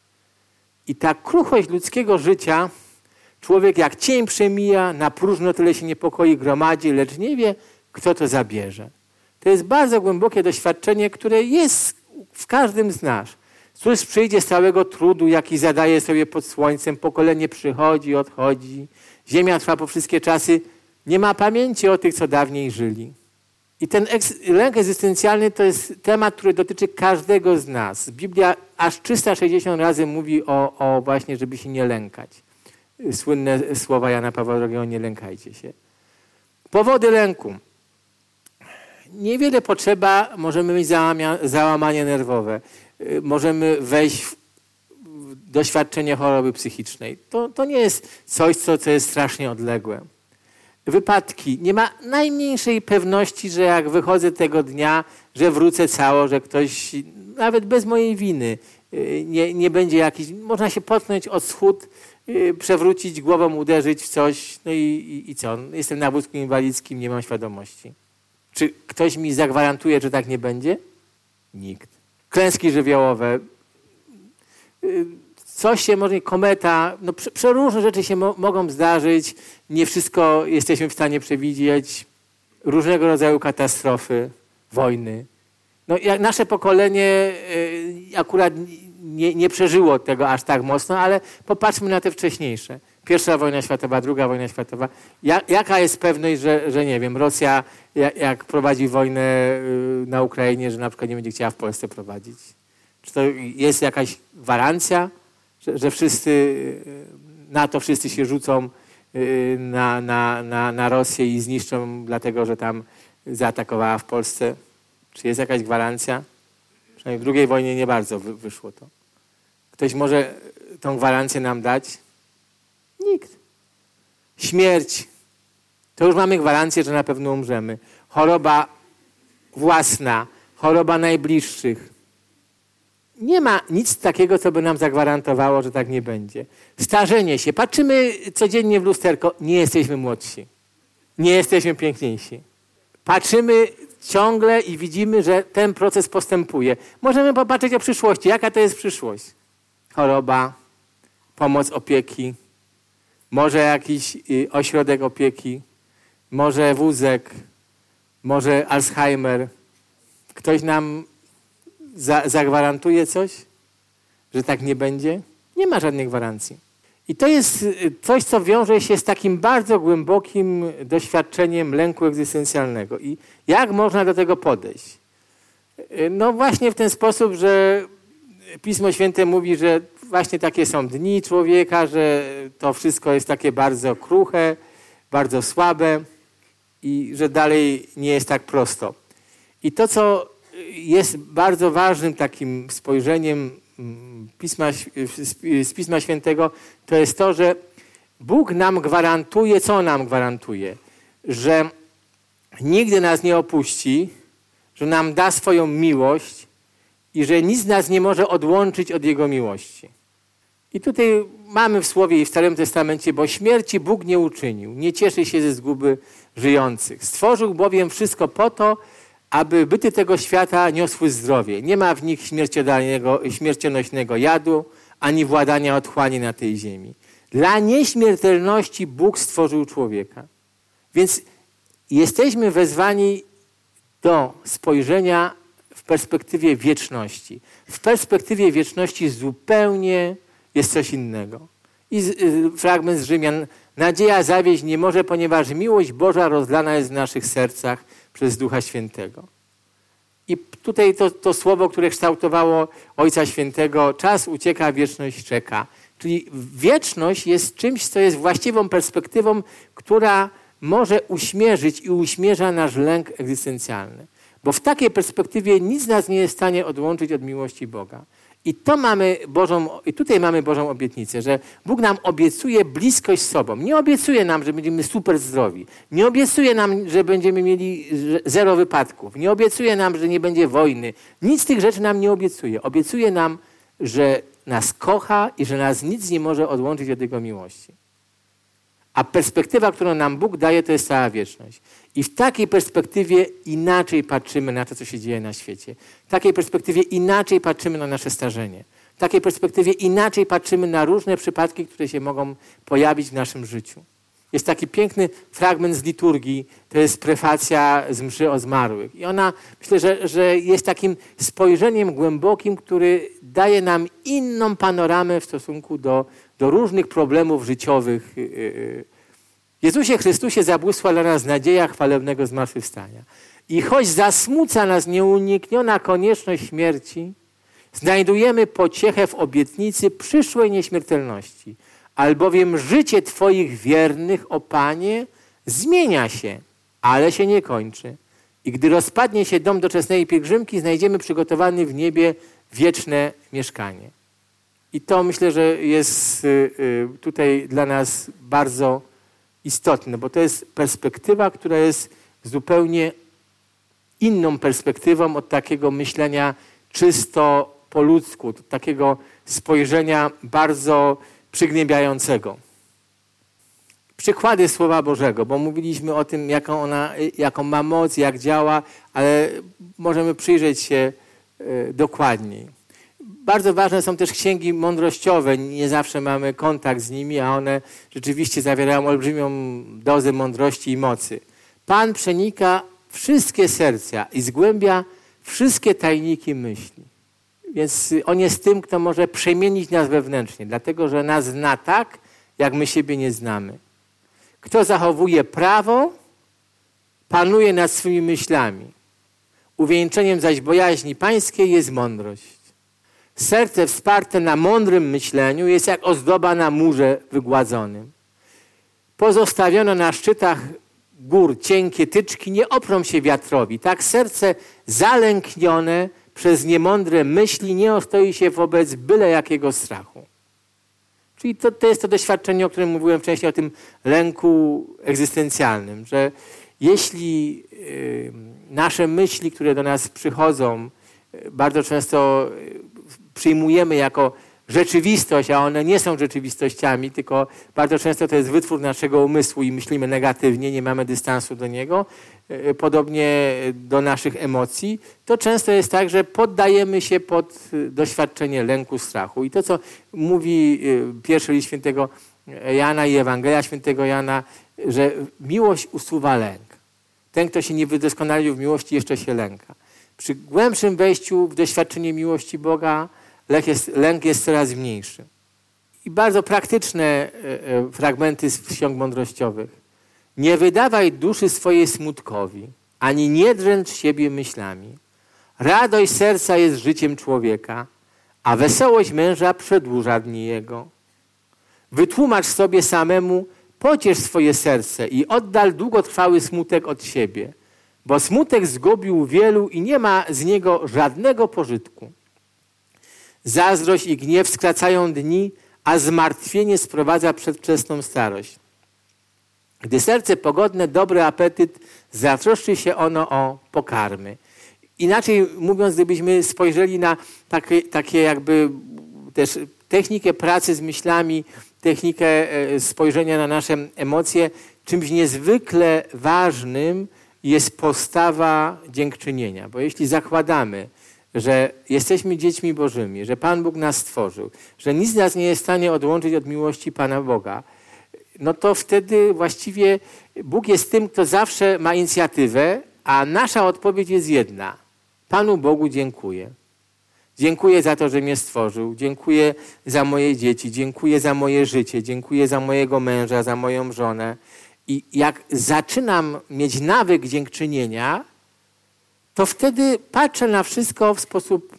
I ta kruchość ludzkiego życia, człowiek jak cień przemija, na próżno tyle się niepokoi gromadzi, lecz nie wie, kto to zabierze. To jest bardzo głębokie doświadczenie, które jest w każdym z nas. Cóż przyjdzie z całego trudu, jaki zadaje sobie pod słońcem, pokolenie przychodzi, odchodzi, ziemia trwa po wszystkie czasy, nie ma pamięci o tych, co dawniej żyli. I ten lęk egzystencjalny to jest temat, który dotyczy każdego z nas. Biblia aż 360 razy mówi o właśnie, żeby się nie lękać. Słynne słowa Jana Pawła II, nie lękajcie się. Powody lęku. Niewiele potrzeba, możemy mieć załamanie nerwowe, możemy wejść w doświadczenie choroby psychicznej. To nie jest coś, co jest strasznie odległe. Wypadki. Nie ma najmniejszej pewności, że jak wychodzę tego dnia, że wrócę cało, że ktoś, nawet bez mojej winy, nie będzie jakiś... Można się potknąć od schód, przewrócić głową, uderzyć w coś, no i co? Jestem na wózku inwalidzkim, nie mam świadomości. Czy ktoś mi zagwarantuje, że tak nie będzie? Nikt. Klęski żywiołowe. Coś się może, kometa, no przeróżne rzeczy się mogą zdarzyć. Nie wszystko jesteśmy w stanie przewidzieć. Różnego rodzaju katastrofy, wojny. No, jak nasze pokolenie akurat nie przeżyło tego aż tak mocno, ale popatrzmy na te wcześniejsze. I wojna światowa, II wojna światowa. Jaka jest pewność, że nie wiem, Rosja jak prowadzi wojnę na Ukrainie, że na przykład nie będzie chciała w Polsce prowadzić? Czy to jest jakaś gwarancja, że wszyscy się rzucą na Rosję i zniszczą, dlatego że tam zaatakowała w Polsce? Czy jest jakaś gwarancja? Przynajmniej w II wojnie nie bardzo wyszło to. Ktoś może tą gwarancję nam dać? Nikt. Śmierć. To już mamy gwarancję, że na pewno umrzemy. Choroba własna, choroba najbliższych. Nie ma nic takiego, co by nam zagwarantowało, że tak nie będzie. Starzenie się. Patrzymy codziennie w lusterko. Nie jesteśmy młodsi. Nie jesteśmy piękniejsi. Patrzymy ciągle i widzimy, że ten proces postępuje. Możemy popatrzeć o przyszłości. Jaka to jest przyszłość? Choroba, pomoc opieki, może jakiś ośrodek opieki, może wózek, może Alzheimer. Ktoś nam zagwarantuje coś, że tak nie będzie? Nie ma żadnej gwarancji. I to jest coś, co wiąże się z takim bardzo głębokim doświadczeniem lęku egzystencjalnego. I jak można do tego podejść? No właśnie w ten sposób, że Pismo Święte mówi, że właśnie takie są dni człowieka, że to wszystko jest takie bardzo kruche, bardzo słabe i że dalej nie jest tak prosto. I to, co jest bardzo ważnym takim spojrzeniem z Pisma Świętego, to jest to, że Bóg nam gwarantuje, co nam gwarantuje? Że nigdy nas nie opuści, że nam da swoją miłość i że nic nas nie może odłączyć od Jego miłości. I tutaj mamy w Słowie i w Starym Testamencie, bo śmierci Bóg nie uczynił, nie cieszy się ze zguby żyjących. Stworzył bowiem wszystko po to, aby byty tego świata niosły zdrowie. Nie ma w nich śmiercionośnego jadu, ani władania otchłani na tej ziemi. Dla nieśmiertelności Bóg stworzył człowieka. Więc jesteśmy wezwani do spojrzenia w perspektywie wieczności. W perspektywie wieczności zupełnie jest coś innego. I fragment z Rzymian. Nadzieja zawieść nie może, ponieważ miłość Boża rozlana jest w naszych sercach przez Ducha Świętego. I tutaj to słowo, które kształtowało Ojca Świętego, czas ucieka, wieczność czeka. Czyli wieczność jest czymś, co jest właściwą perspektywą, która może uśmierzyć i uśmierza nasz lęk egzystencjalny. Bo w takiej perspektywie nic nas nie jest w stanie odłączyć od miłości Boga. I tutaj mamy Bożą obietnicę, że Bóg nam obiecuje bliskość z sobą. Nie obiecuje nam, że będziemy super zdrowi. Nie obiecuje nam, że będziemy mieli 0 wypadków. Nie obiecuje nam, że nie będzie wojny. Nic z tych rzeczy nam nie obiecuje. Obiecuje nam, że nas kocha i że nas nic nie może odłączyć od Jego miłości. A perspektywa, którą nam Bóg daje, to jest cała wieczność. I w takiej perspektywie inaczej patrzymy na to, co się dzieje na świecie. W takiej perspektywie inaczej patrzymy na nasze starzenie. W takiej perspektywie inaczej patrzymy na różne przypadki, które się mogą pojawić w naszym życiu. Jest taki piękny fragment z liturgii, to jest prefacja z mszy o zmarłych. I ona, myślę, że jest takim spojrzeniem głębokim, który daje nam inną panoramę w stosunku do różnych problemów życiowych. Jezusie Chrystusie zabłysła dla nas nadzieja chwalebnego zmartwychwstania. I choć zasmuca nas nieunikniona konieczność śmierci, znajdujemy pociechę w obietnicy przyszłej nieśmiertelności. Albowiem życie Twoich wiernych, o Panie, zmienia się, ale się nie kończy. I gdy rozpadnie się dom doczesnej pielgrzymki, znajdziemy przygotowany w niebie wieczne mieszkanie. I to myślę, że jest tutaj dla nas bardzo istotne, bo to jest perspektywa, która jest zupełnie inną perspektywą od takiego myślenia czysto po ludzku, od takiego spojrzenia bardzo przygnębiającego. Przykłady Słowa Bożego, bo mówiliśmy o tym, jaką ma moc, jak działa, ale możemy przyjrzeć się dokładniej. Bardzo ważne są też księgi mądrościowe. Nie zawsze mamy kontakt z nimi, a one rzeczywiście zawierają olbrzymią dozę mądrości i mocy. Pan przenika wszystkie serca i zgłębia wszystkie tajniki myśli. Więc On jest tym, kto może przemienić nas wewnętrznie, dlatego że nas zna tak, jak my siebie nie znamy. Kto zachowuje prawo, panuje nad swymi myślami. Uwieńczeniem zaś bojaźni pańskiej jest mądrość. Serce wsparte na mądrym myśleniu jest jak ozdoba na murze wygładzonym. Pozostawiono na szczytach gór cienkie tyczki, nie oprą się wiatrowi. Tak serce zalęknione przez niemądre myśli nie ostoi się wobec byle jakiego strachu. Czyli to jest to doświadczenie, o którym mówiłem wcześniej, o tym lęku egzystencjalnym, że jeśli nasze myśli, które do nas przychodzą, bardzo często przyjmujemy jako rzeczywistość, a one nie są rzeczywistościami, tylko bardzo często to jest wytwór naszego umysłu i myślimy negatywnie, nie mamy dystansu do niego, podobnie do naszych emocji, to często jest tak, że poddajemy się pod doświadczenie lęku, strachu. I to, co mówi pierwszy list świętego Jana i Ewangelia świętego Jana, że miłość usuwa lęk. Ten, kto się nie wydoskonalił w miłości, jeszcze się lęka. Przy głębszym wejściu w doświadczenie miłości Boga lęk jest coraz mniejszy. I bardzo praktyczne fragmenty z ksiąg mądrościowych. Nie wydawaj duszy swojej smutkowi, ani nie dręcz siebie myślami. Radość serca jest życiem człowieka, a wesołość męża przedłuża dni jego. Wytłumacz sobie samemu, pociesz swoje serce i oddal długotrwały smutek od siebie, bo smutek zgubił wielu i nie ma z niego żadnego pożytku. Zazdrość i gniew skracają dni, a zmartwienie sprowadza przedwczesną starość. Gdy serce pogodne, dobry apetyt, zatroszczy się ono o pokarmy. Inaczej mówiąc, gdybyśmy spojrzeli na takie jakby też technikę pracy z myślami, technikę spojrzenia na nasze emocje, czymś niezwykle ważnym jest postawa dziękczynienia. Bo jeśli zakładamy, że jesteśmy dziećmi Bożymi, że Pan Bóg nas stworzył, że nic nas nie jest w stanie odłączyć od miłości Pana Boga, no to wtedy właściwie Bóg jest tym, kto zawsze ma inicjatywę, a nasza odpowiedź jest jedna. Panu Bogu dziękuję. Dziękuję za to, że mnie stworzył. Dziękuję za moje dzieci. Dziękuję za moje życie. Dziękuję za mojego męża, za moją żonę. I jak zaczynam mieć nawyk dziękczynienia, to wtedy patrzę na wszystko w sposób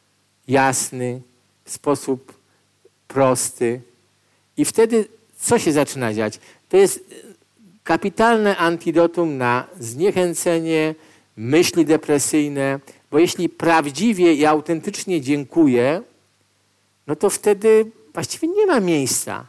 jasny, w sposób prosty. I wtedy co się zaczyna dziać? To jest kapitalne antidotum na zniechęcenie, myśli depresyjne, bo jeśli prawdziwie i autentycznie dziękuję, no to wtedy właściwie nie ma miejsca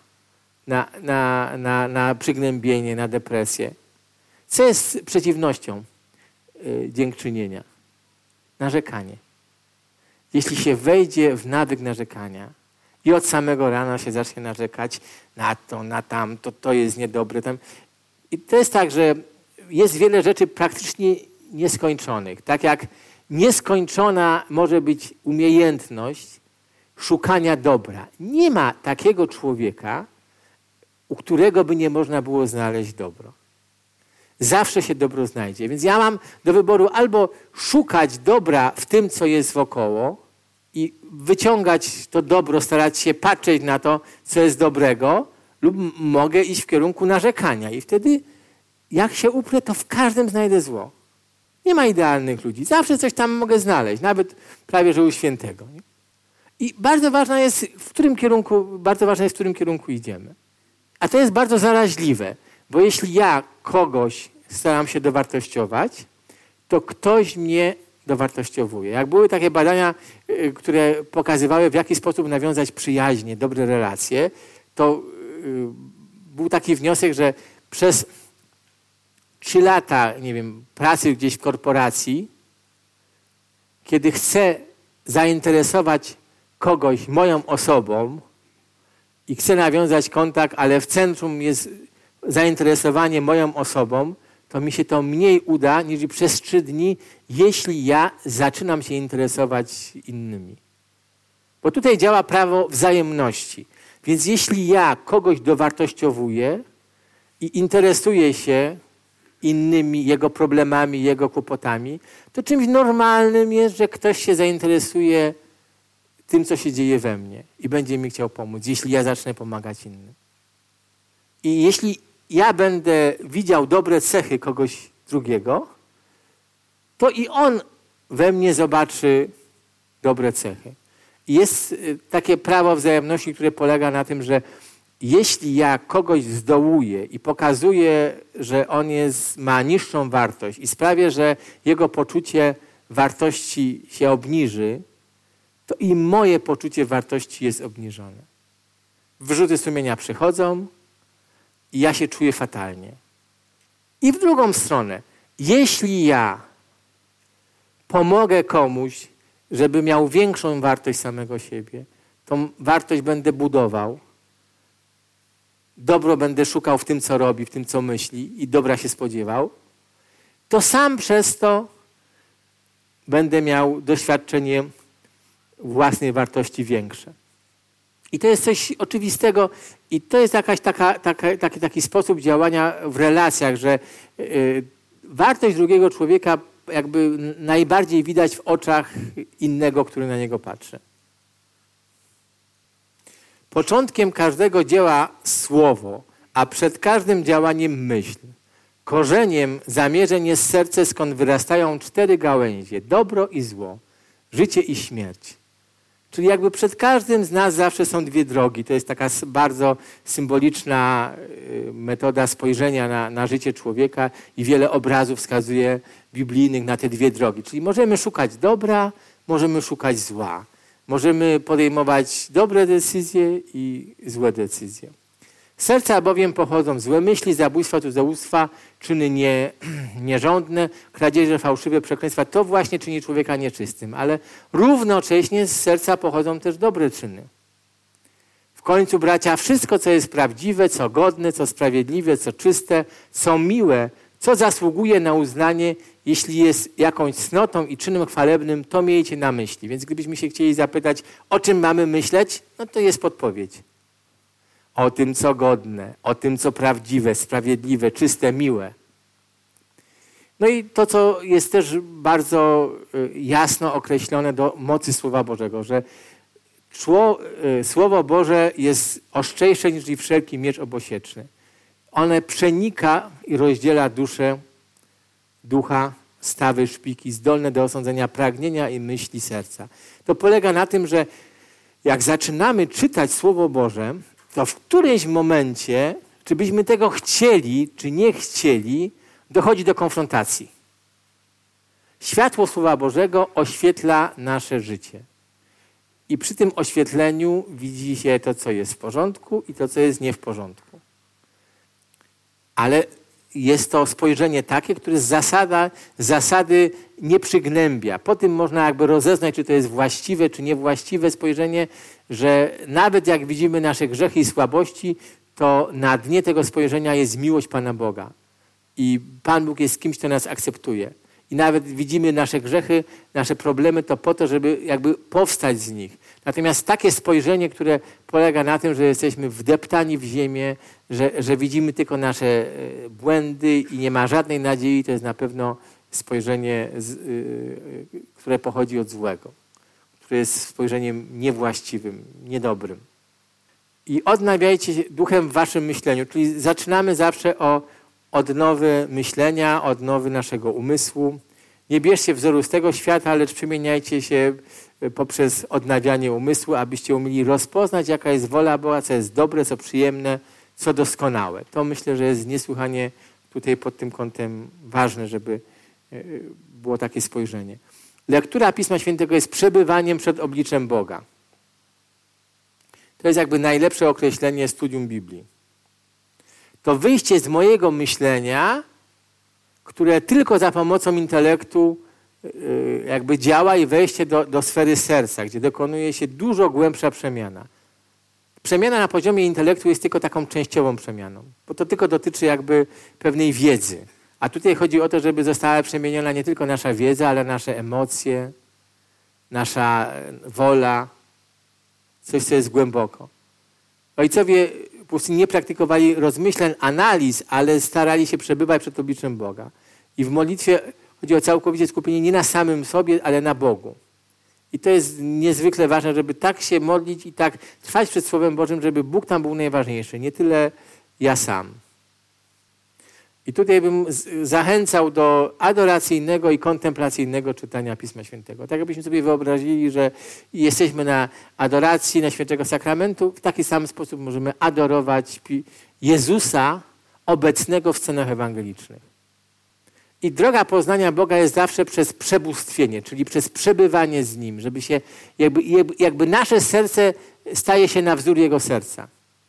na przygnębienie, na depresję. Co jest przeciwnością dziękczynienia? Narzekanie. Jeśli się wejdzie w nawyk narzekania i od samego rana się zacznie narzekać na to, na tamto, to jest niedobre. I to jest tak, że jest wiele rzeczy praktycznie nieskończonych. Tak jak nieskończona może być umiejętność szukania dobra. Nie ma takiego człowieka, u którego by nie można było znaleźć dobro. Zawsze się dobro znajdzie. Więc ja mam do wyboru albo szukać dobra w tym, co jest wokoło i wyciągać to dobro, starać się patrzeć na to, co jest dobrego, lub mogę iść w kierunku narzekania. I wtedy, jak się uprę, to w każdym znajdę zło. Nie ma idealnych ludzi. Zawsze coś tam mogę znaleźć, nawet prawie że u świętego. I bardzo ważne jest, w którym kierunku idziemy. A to jest bardzo zaraźliwe, bo jeśli ja kogoś staram się dowartościować, to ktoś mnie dowartościowuje. Jak były takie badania, które pokazywały, w jaki sposób nawiązać przyjaźnie, dobre relacje, to był taki wniosek, że przez 3 lata, nie wiem, pracy gdzieś w korporacji, kiedy chcę zainteresować kogoś moją osobą i chcę nawiązać kontakt, ale w centrum jest zainteresowanie moją osobą, to mi się to mniej uda niż przez 3 dni, jeśli ja zaczynam się interesować innymi. Bo tutaj działa prawo wzajemności. Więc jeśli ja kogoś dowartościowuję i interesuję się innymi, jego problemami, jego kłopotami, to czymś normalnym jest, że ktoś się zainteresuje tym, co się dzieje we mnie i będzie mi chciał pomóc, jeśli ja zacznę pomagać innym. I jeśli ja będę widział dobre cechy kogoś drugiego, to i on we mnie zobaczy dobre cechy. I jest takie prawo wzajemności, które polega na tym, że jeśli ja kogoś zdołuję i pokazuję, że on ma niższą wartość i sprawię, że jego poczucie wartości się obniży, to i moje poczucie wartości jest obniżone. Wyrzuty sumienia przychodzą i ja się czuję fatalnie. I w drugą stronę, jeśli ja pomogę komuś, żeby miał większą wartość samego siebie, tą wartość będę budował, dobro będę szukał w tym, co robi, w tym, co myśli i dobra się spodziewał, to sam przez to będę miał doświadczenie własnej wartości większe. I to jest coś oczywistego i to jest taki sposób działania w relacjach, że wartość drugiego człowieka jakby najbardziej widać w oczach innego, który na niego patrzy. Początkiem każdego dzieła słowo, a przed każdym działaniem myśl. Korzeniem zamierzeń jest serce, skąd wyrastają 4 gałęzie: dobro i zło, życie i śmierć. Czyli jakby przed każdym z nas zawsze są 2 drogi. To jest taka bardzo symboliczna metoda spojrzenia na życie człowieka i wiele obrazów wskazuje biblijnych na te 2 drogi. Czyli możemy szukać dobra, możemy szukać zła. Możemy podejmować dobre decyzje i złe decyzje. Z serca bowiem pochodzą złe myśli, zabójstwa, cudzołóstwa, czyny nierządne, kradzieże, fałszywe przekleństwa. To właśnie czyni człowieka nieczystym, ale równocześnie z serca pochodzą też dobre czyny. W końcu, bracia, wszystko, co jest prawdziwe, co godne, co sprawiedliwe, co czyste, co miłe, co zasługuje na uznanie, jeśli jest jakąś cnotą i czynem chwalebnym, to miejcie na myśli. Więc gdybyśmy się chcieli zapytać, o czym mamy myśleć, no to jest podpowiedź. O tym, co godne, o tym, co prawdziwe, sprawiedliwe, czyste, miłe. No i to, co jest też bardzo jasno określone do mocy Słowa Bożego, że Słowo Boże jest ostrzejsze niż wszelki miecz obosieczny. One przenika i rozdziela duszę, ducha, stawy, szpiki, zdolne do osądzenia pragnienia i myśli serca. To polega na tym, że jak zaczynamy czytać Słowo Boże, to w którymś momencie, czy byśmy tego chcieli, czy nie chcieli, dochodzi do konfrontacji. Światło Słowa Bożego oświetla nasze życie. I przy tym oświetleniu widzi się to, co jest w porządku i to, co jest nie w porządku. Ale jest to spojrzenie takie, które zasady nie przygnębia. Po tym można jakby rozeznać, czy to jest właściwe, czy niewłaściwe spojrzenie, że nawet jak widzimy nasze grzechy i słabości, to na dnie tego spojrzenia jest miłość Pana Boga. I Pan Bóg jest kimś, kto nas akceptuje. I nawet widzimy nasze grzechy, nasze problemy, to po to, żeby jakby powstać z nich. Natomiast takie spojrzenie, które polega na tym, że jesteśmy wdeptani w ziemię, że widzimy tylko nasze błędy i nie ma żadnej nadziei, to jest na pewno spojrzenie, które pochodzi od złego, które jest spojrzeniem niewłaściwym, niedobrym. I odnawiajcie duchem w waszym myśleniu, czyli zaczynamy zawsze od odnowy myślenia, odnowy naszego umysłu. Nie bierzcie wzoru z tego świata, lecz przemieniajcie się poprzez odnawianie umysłu, abyście umieli rozpoznać, jaka jest wola Boga, co jest dobre, co przyjemne, co doskonałe. To myślę, że jest niesłychanie tutaj pod tym kątem ważne, żeby było takie spojrzenie. Lektura Pisma Świętego jest przebywaniem przed obliczem Boga. To jest jakby najlepsze określenie studium Biblii. To wyjście z mojego myślenia, które tylko za pomocą intelektu jakby działa, i wejście do sfery serca, gdzie dokonuje się dużo głębsza przemiana. Przemiana na poziomie intelektu jest tylko taką częściową przemianą, bo to tylko dotyczy jakby pewnej wiedzy. A tutaj chodzi o to, żeby została przemieniona nie tylko nasza wiedza, ale nasze emocje, nasza wola, coś, co jest głęboko. Ojcowie pustyni nie praktykowali rozmyślań, analiz, ale starali się przebywać przed obliczem Boga. I w modlitwie chodzi o całkowite skupienie nie na samym sobie, ale na Bogu. I to jest niezwykle ważne, żeby tak się modlić i tak trwać przed Słowem Bożym, żeby Bóg tam był najważniejszy, nie tyle ja sam. I tutaj bym zachęcał do adoracyjnego i kontemplacyjnego czytania Pisma Świętego. Tak abyśmy sobie wyobrazili, że jesteśmy na adoracji, na Świętego Sakramentu, w taki sam sposób możemy adorować Jezusa obecnego w scenach ewangelicznych. I droga poznania Boga jest zawsze przez przebóstwienie, czyli przez przebywanie z Nim, żeby się jakby nasze serce staje się na wzór Jego serca.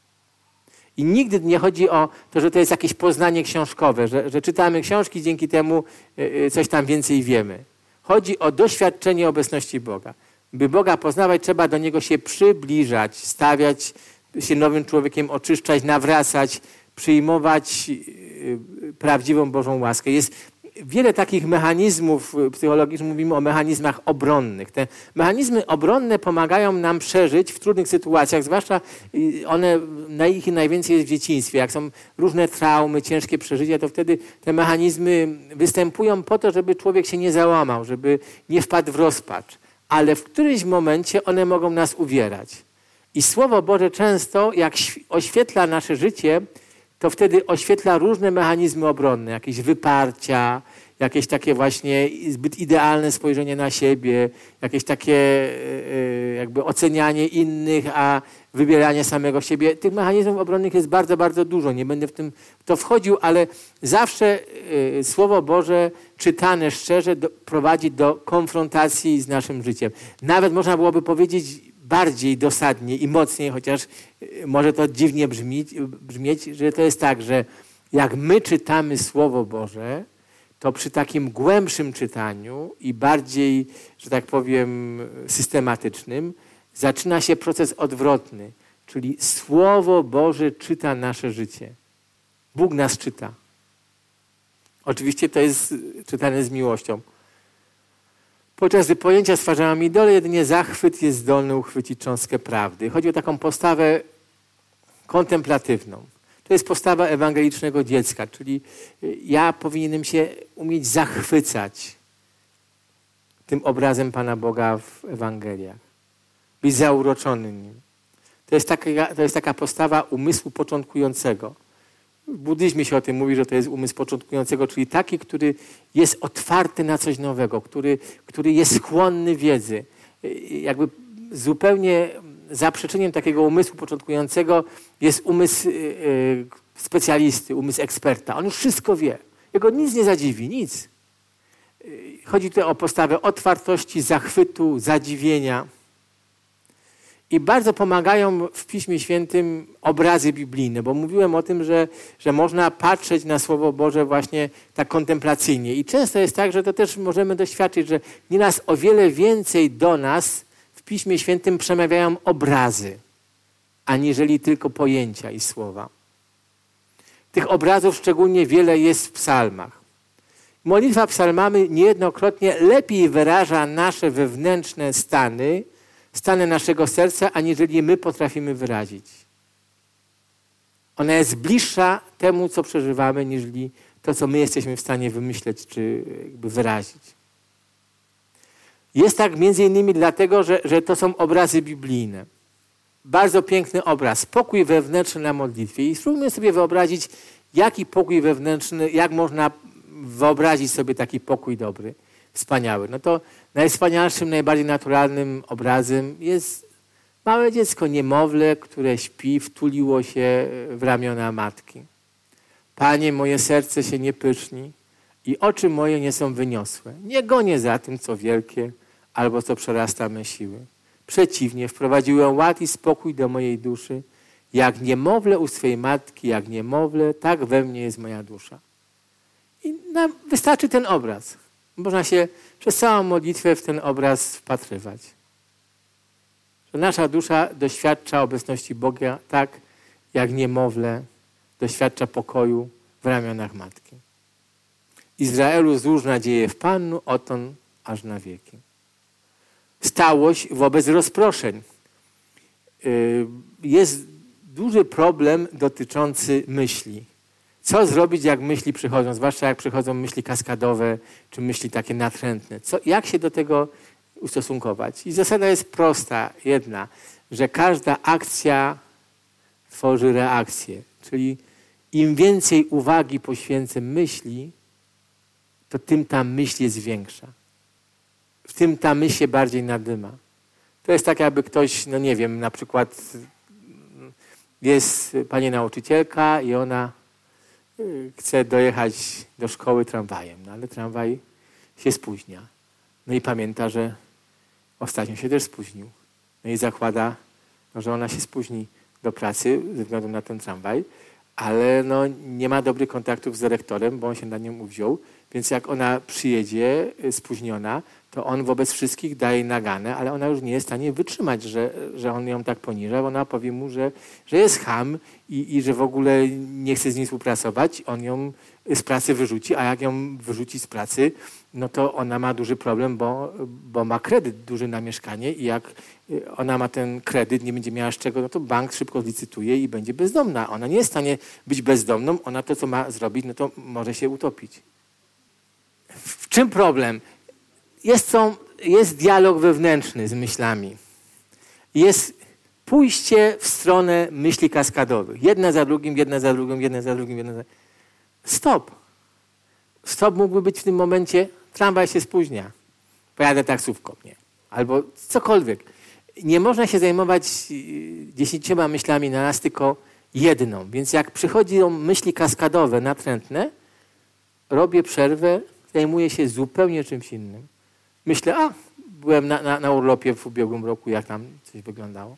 I nigdy nie chodzi o to, że to jest jakieś poznanie książkowe, że czytamy książki, dzięki temu coś tam więcej wiemy. Chodzi o doświadczenie obecności Boga. By Boga poznawać, trzeba do Niego się przybliżać, stawiać się nowym człowiekiem, oczyszczać, nawracać, przyjmować prawdziwą Bożą łaskę. Jest wiele takich mechanizmów psychologicznych, mówimy o mechanizmach obronnych. Te mechanizmy obronne pomagają nam przeżyć w trudnych sytuacjach, zwłaszcza na ich najwięcej jest w dzieciństwie. Jak są różne traumy, ciężkie przeżycia, to wtedy te mechanizmy występują po to, żeby człowiek się nie załamał, żeby nie wpadł w rozpacz. Ale w którymś momencie one mogą nas uwierać. I Słowo Boże często, jak oświetla nasze życie, to wtedy oświetla różne mechanizmy obronne, jakieś wyparcia, jakieś takie właśnie zbyt idealne spojrzenie na siebie, jakieś takie jakby ocenianie innych, a wybieranie samego siebie. Tych mechanizmów obronnych jest bardzo, bardzo dużo. Nie będę w to wchodził, ale zawsze Słowo Boże czytane szczerze prowadzi do konfrontacji z naszym życiem. Nawet można byłoby powiedzieć bardziej dosadnie i mocniej, chociaż może to dziwnie brzmieć, że to jest tak, że jak my czytamy Słowo Boże, to przy takim głębszym czytaniu i bardziej, że tak powiem, systematycznym, zaczyna się proces odwrotny, czyli Słowo Boże czyta nasze życie. Bóg nas czyta. Oczywiście to jest czytane z miłością. Podczas gdy pojęcia stwarzają mi idole, jedynie zachwyt jest zdolny uchwycić cząstkę prawdy. Chodzi o taką postawę kontemplatywną. To jest postawa ewangelicznego dziecka, czyli ja powinienem się umieć zachwycać tym obrazem Pana Boga w Ewangeliach. Być zauroczony nim. To jest taka postawa umysłu początkującego. W buddyzmie się o tym mówi, że to jest umysł początkującego, czyli taki, który jest otwarty na coś nowego, który jest skłonny wiedzy. Jakby zupełnie zaprzeczeniem takiego umysłu początkującego jest umysł specjalisty, umysł eksperta. On już wszystko wie. Jego nic nie zadziwi, nic. Chodzi tutaj o postawę otwartości, zachwytu, zadziwienia. I bardzo pomagają w Piśmie Świętym obrazy biblijne, bo mówiłem o tym, że można patrzeć na Słowo Boże właśnie tak kontemplacyjnie. I często jest tak, że to też możemy doświadczyć, że nieraz o wiele więcej do nas w Piśmie Świętym przemawiają obrazy, aniżeli tylko pojęcia i słowa. Tych obrazów szczególnie wiele jest w psalmach. Modlitwa psalmami niejednokrotnie lepiej wyraża nasze wewnętrzne stany naszego serca, aniżeli my potrafimy wyrazić. Ona jest bliższa temu, co przeżywamy, niż to, co my jesteśmy w stanie wymyśleć czy jakby wyrazić. Jest tak między innymi dlatego, że to są obrazy biblijne. Bardzo piękny obraz. Pokój wewnętrzny na modlitwie. I spróbujmy sobie wyobrazić, jaki pokój wewnętrzny, jak można wyobrazić sobie taki pokój dobry, wspaniały. No to najwspanialszym, najbardziej naturalnym obrazem jest małe dziecko, niemowlę, które śpi, wtuliło się w ramiona matki. Panie, moje serce się nie pyszni i oczy moje nie są wyniosłe. Nie gonię za tym, co wielkie albo co przerasta me siły. Przeciwnie, wprowadziłem ład i spokój do mojej duszy. Jak niemowlę u swej matki, jak niemowlę, tak we mnie jest moja dusza. I nam wystarczy ten obraz. Można się przez całą modlitwę w ten obraz wpatrywać. Że nasza dusza doświadcza obecności Boga tak, jak niemowlę doświadcza pokoju w ramionach matki. Izraelu złóż nadzieję w Panu, odtąd aż na wieki. Stałość wobec rozproszeń. Jest duży problem dotyczący myśli. Co zrobić, jak myśli przychodzą, zwłaszcza jak przychodzą myśli kaskadowe, czy myśli takie natrętne? Jak się do tego ustosunkować. I zasada jest prosta, jedna, że każda akcja tworzy reakcję. Czyli im więcej uwagi poświęcę myśli, to tym ta myśl jest większa. W tym ta myśl się bardziej nadyma. To jest tak, jakby ktoś, no nie wiem, na przykład jest pani nauczycielka i ona chce dojechać do szkoły tramwajem, no ale tramwaj się spóźnia. No i pamięta, że ostatnio się też spóźnił. No i zakłada, że ona się spóźni do pracy ze względu na ten tramwaj, ale no nie ma dobrych kontaktów z dyrektorem, bo on się na nią uwziął, więc jak ona przyjedzie spóźniona, to on wobec wszystkich daje naganę, ale ona już nie jest w stanie wytrzymać, że on ją tak poniża, bo ona powie mu, że jest cham i że w ogóle nie chce z nim współpracować, on ją z pracy wyrzuci, a jak ją wyrzuci z pracy, no to ona ma duży problem, bo ma kredyt duży na mieszkanie i jak ona ma ten kredyt, nie będzie miała z czego, no to bank szybko zlicytuje i będzie bezdomna. Ona nie jest w stanie być bezdomną, ona to, co ma zrobić, no to może się utopić. W czym problem? Jest dialog wewnętrzny z myślami. Jest pójście w stronę myśli kaskadowych. Jedna za drugim, jedna za drugą, jedna za drugim, jedna za... Stop. Stop mógłby być w tym momencie, tramwaj się spóźnia, pojadę taksówką, nie? Albo cokolwiek. Nie można się zajmować 10 myślami na raz, tylko jedną. Więc jak przychodzą myśli kaskadowe, natrętne, robię przerwę, zajmuję się zupełnie czymś innym. Myślę, byłem na urlopie w ubiegłym roku, jak tam coś wyglądało.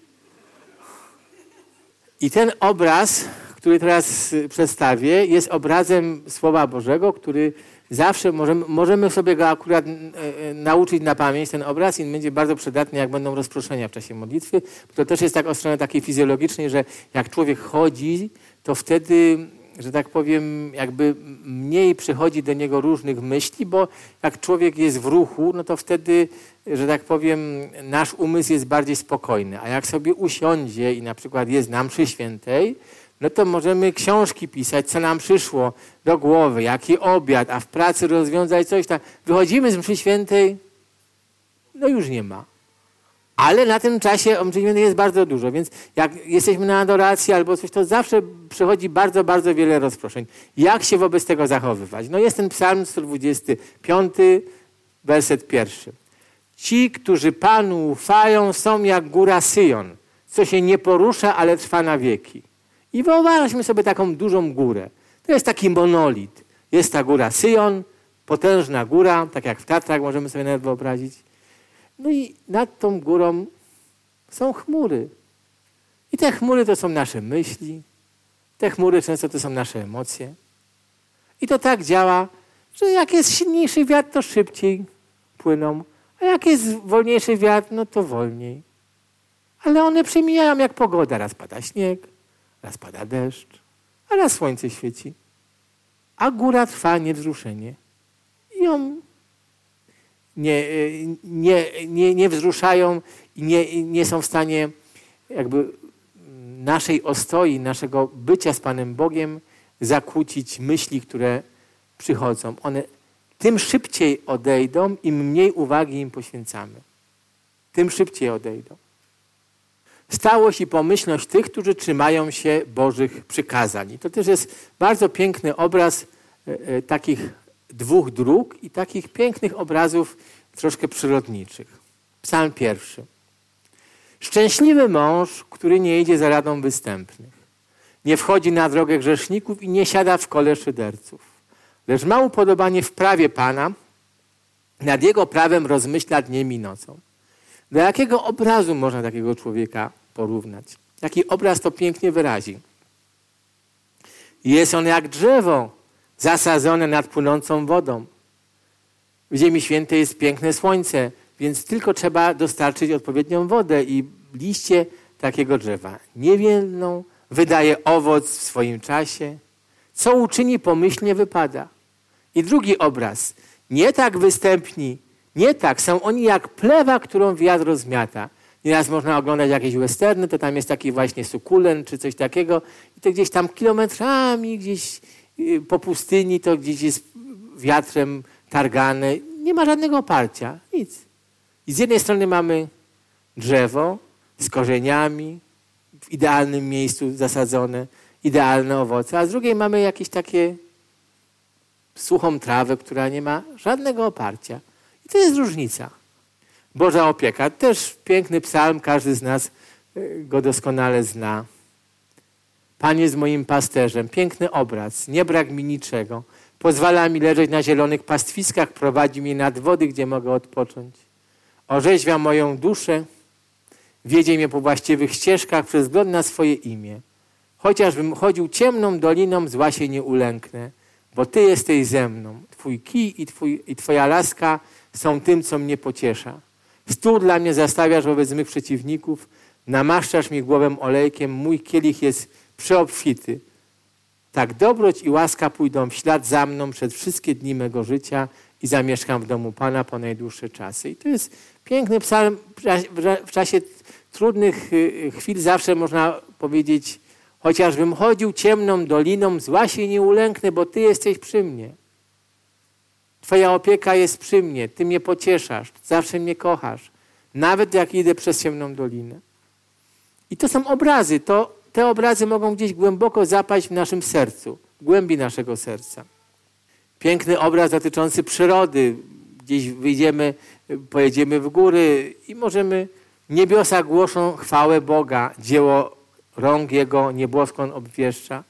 I ten obraz, który teraz przedstawię, jest obrazem Słowa Bożego, który zawsze możemy sobie go akurat nauczyć na pamięć, ten obraz, i będzie bardzo przydatny, jak będą rozproszenia w czasie modlitwy. To też jest tak od strony takiej fizjologicznej, że jak człowiek chodzi, to wtedy, że tak powiem, jakby mniej przychodzi do niego różnych myśli, bo jak człowiek jest w ruchu, no to wtedy, że tak powiem, nasz umysł jest bardziej spokojny. A jak sobie usiądzie i na przykład jest na mszy świętej, no to możemy książki pisać, co nam przyszło do głowy, jaki obiad, a w pracy rozwiązać coś tam. Wychodzimy z mszy świętej, no już nie ma. Ale na tym czasie mszy świętej jest bardzo dużo, więc jak jesteśmy na adoracji albo coś, to zawsze przychodzi bardzo, bardzo wiele rozproszeń. Jak się wobec tego zachowywać? No jest ten psalm 125, werset 1. Ci, którzy Panu ufają, są jak góra Syjon, co się nie porusza, ale trwa na wieki. I wyobraźmy sobie taką dużą górę. To jest taki monolit. Jest ta góra Syjon, potężna góra, tak jak w Tatrach możemy sobie nawet wyobrazić. No i nad tą górą są chmury. I te chmury to są nasze myśli. Te chmury często to są nasze emocje. I to tak działa, że jak jest silniejszy wiatr, to szybciej płyną. A jak jest wolniejszy wiatr, no to wolniej. Ale one przemijają jak pogoda. Raz pada śnieg, raz pada deszcz, a raz słońce świeci. A góra trwa niewzruszenie. I ją nie wzruszają i nie są w stanie jakby naszej ostoi, naszego bycia z Panem Bogiem zakłócić myśli, które przychodzą. One tym szybciej odejdą, im mniej uwagi im poświęcamy. Tym szybciej odejdą. Stałość i pomyślność tych, którzy trzymają się Bożych przykazań. I to też jest bardzo piękny obraz takich dwóch dróg i takich pięknych obrazów troszkę przyrodniczych. Psalm 1. Szczęśliwy mąż, który nie idzie za radą występnych, nie wchodzi na drogę grzeszników i nie siada w kole szyderców, lecz ma upodobanie w prawie Pana, nad Jego prawem rozmyśla dniem i nocą. Do jakiego obrazu można takiego człowieka porównać? Jaki obraz to pięknie wyrazi? Jest on jak drzewo zasadzone nad płynącą wodą. W Ziemi Świętej jest piękne słońce, więc tylko trzeba dostarczyć odpowiednią wodę i liście takiego drzewa nie wielną, wydaje owoc w swoim czasie. Co uczyni, pomyślnie wypada. I drugi obraz. Nie tak występni, nie tak. Są oni jak plewa, którą wiatr rozmiata. Nieraz można oglądać jakieś westerny, to tam jest taki właśnie sukulent czy coś takiego i to gdzieś tam kilometrami, gdzieś po pustyni, to gdzieś jest wiatrem targane. Nie ma żadnego oparcia, nic. I z jednej strony mamy drzewo z korzeniami, w idealnym miejscu zasadzone, idealne owoce, a z drugiej mamy jakieś takie suchą trawę, która nie ma żadnego oparcia. I to jest różnica. Boża opieka. Też piękny psalm, każdy z nas go doskonale zna. Pan jest moim pasterzem. Piękny obraz. Nie brak mi niczego. Pozwala mi leżeć na zielonych pastwiskach, prowadzi mnie nad wody, gdzie mogę odpocząć. Orzeźwia moją duszę, wiedzie mnie po właściwych ścieżkach przez wzgląd na swoje imię. Chociażbym chodził ciemną doliną, zła się nie ulęknę, bo Ty jesteś ze mną. Twój kij i Twoja laska są tym, co mnie pociesza. Stół dla mnie zastawiasz wobec mych przeciwników, namaszczasz mi głowę olejkiem, mój kielich jest przeobfity. Tak dobroć i łaska pójdą w ślad za mną przez wszystkie dni mego życia i zamieszkam w domu Pana po najdłuższe czasy. I to jest piękny psalm. W czasie trudnych chwil zawsze można powiedzieć, chociażbym chodził ciemną doliną, zła się nie ulęknę, bo Ty jesteś przy mnie. Twoja opieka jest przy mnie, Ty mnie pocieszasz, zawsze mnie kochasz. Nawet jak idę przez ciemną dolinę. I to są obrazy. Te obrazy mogą gdzieś głęboko zapaść w naszym sercu, w głębi naszego serca. Piękny obraz dotyczący przyrody. Gdzieś wyjdziemy, pojedziemy w góry i możemy, niebiosa głoszą chwałę Boga, dzieło rąk Jego nieboską obwieszcza.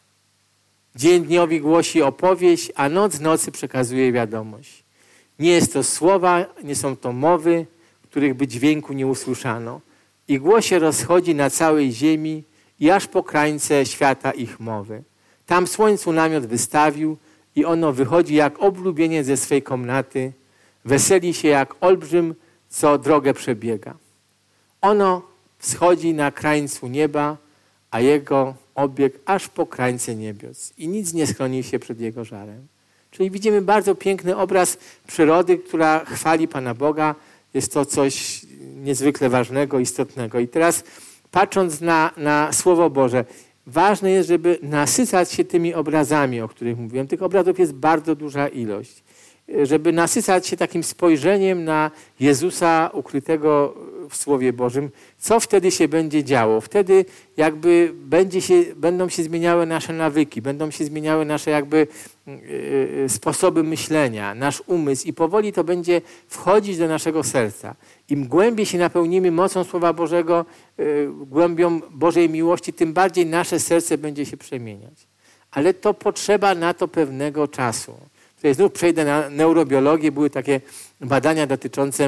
Dzień dniowi głosi opowieść, a noc nocy przekazuje wiadomość. Nie jest to słowa, nie są to mowy, których by dźwięku nie usłyszano. I głos się rozchodzi na całej ziemi i aż po krańce świata ich mowy. Tam słońcu namiot wystawił i ono wychodzi jak oblubieniec ze swej komnaty, weseli się jak olbrzym, co drogę przebiega. Ono wschodzi na krańcu nieba, a jego obieg aż po krańce niebios i nic nie schroni się przed jego żarem. Czyli widzimy bardzo piękny obraz przyrody, która chwali Pana Boga. Jest to coś niezwykle ważnego, istotnego. I teraz patrząc na Słowo Boże, ważne jest, żeby nasycać się tymi obrazami, o których mówiłem. Tych obrazów jest bardzo duża ilość. Żeby nasycać się takim spojrzeniem na Jezusa ukrytego w Słowie Bożym, co wtedy się będzie działo. Wtedy jakby będą się zmieniały nasze nawyki, będą się zmieniały nasze jakby sposoby myślenia, nasz umysł i powoli to będzie wchodzić do naszego serca. Im głębiej się napełnimy mocą Słowa Bożego, głębią Bożej miłości, tym bardziej nasze serce będzie się przemieniać. Ale to potrzeba na to pewnego czasu. Tutaj znów przejdę na neurobiologię. Były takie badania dotyczące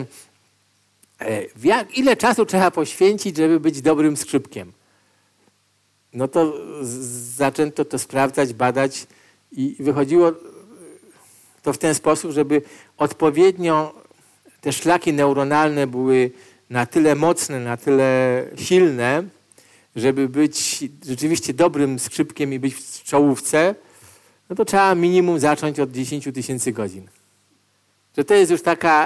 ile czasu trzeba poświęcić, żeby być dobrym skrzypkiem. No to zaczęto to sprawdzać, badać i wychodziło to w ten sposób, żeby odpowiednio te szlaki neuronalne były na tyle mocne, na tyle silne, żeby być rzeczywiście dobrym skrzypkiem i być w czołówce, no to trzeba minimum zacząć od 10 000 godzin. Że to jest już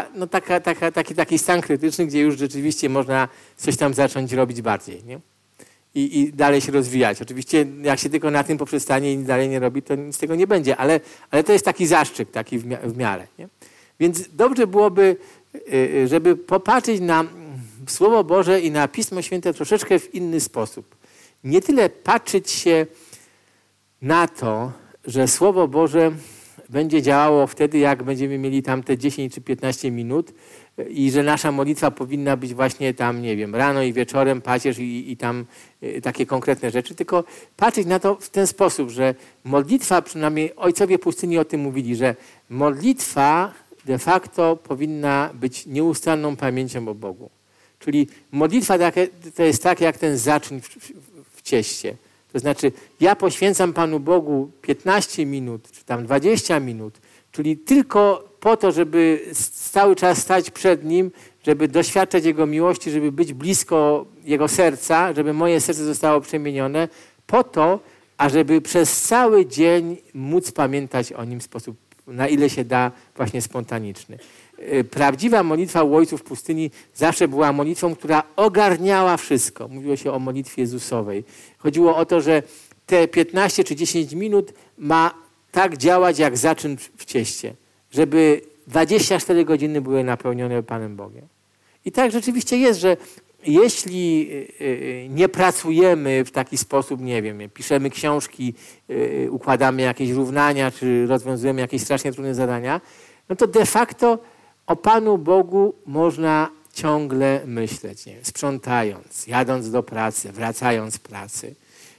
taki stan krytyczny, gdzie już rzeczywiście można coś tam zacząć robić bardziej, nie? I dalej się rozwijać. Oczywiście jak się tylko na tym poprzestanie i nic dalej nie robi, to nic z tego nie będzie, ale to jest taki zaszczyt, taki w miarę. Nie? Więc dobrze byłoby, żeby popatrzeć na Słowo Boże i na Pismo Święte troszeczkę w inny sposób. Nie tyle patrzeć się na to, że Słowo Boże będzie działało wtedy, jak będziemy mieli tam te 10 czy 15 minut i że nasza modlitwa powinna być właśnie tam, nie wiem, rano i wieczorem, pacierz i tam takie konkretne rzeczy, tylko patrzeć na to w ten sposób, że modlitwa, przynajmniej ojcowie pustyni o tym mówili, że modlitwa de facto powinna być nieustanną pamięcią o Bogu. Czyli modlitwa to jest tak jak ten zaczyn w cieście. To znaczy ja poświęcam Panu Bogu 15 minut, czy tam 20 minut, czyli tylko po to, żeby cały czas stać przed Nim, żeby doświadczać Jego miłości, żeby być blisko Jego serca, żeby moje serce zostało przemienione, po to, ażeby przez cały dzień móc pamiętać o Nim w sposób, na ile się da, właśnie spontaniczny. Prawdziwa modlitwa u ojców pustyni zawsze była modlitwą, która ogarniała wszystko. Mówiło się o modlitwie Jezusowej. Chodziło o to, że te 15 czy 10 minut ma tak działać jak zaczyn w cieście, żeby 24 godziny były napełnione Panem Bogiem. I tak rzeczywiście jest, że jeśli nie pracujemy w taki sposób, nie wiem, piszemy książki, układamy jakieś równania, czy rozwiązujemy jakieś strasznie trudne zadania, no to de facto o Panu Bogu można ciągle myśleć, nie wiem, sprzątając, jadąc do pracy, wracając z pracy.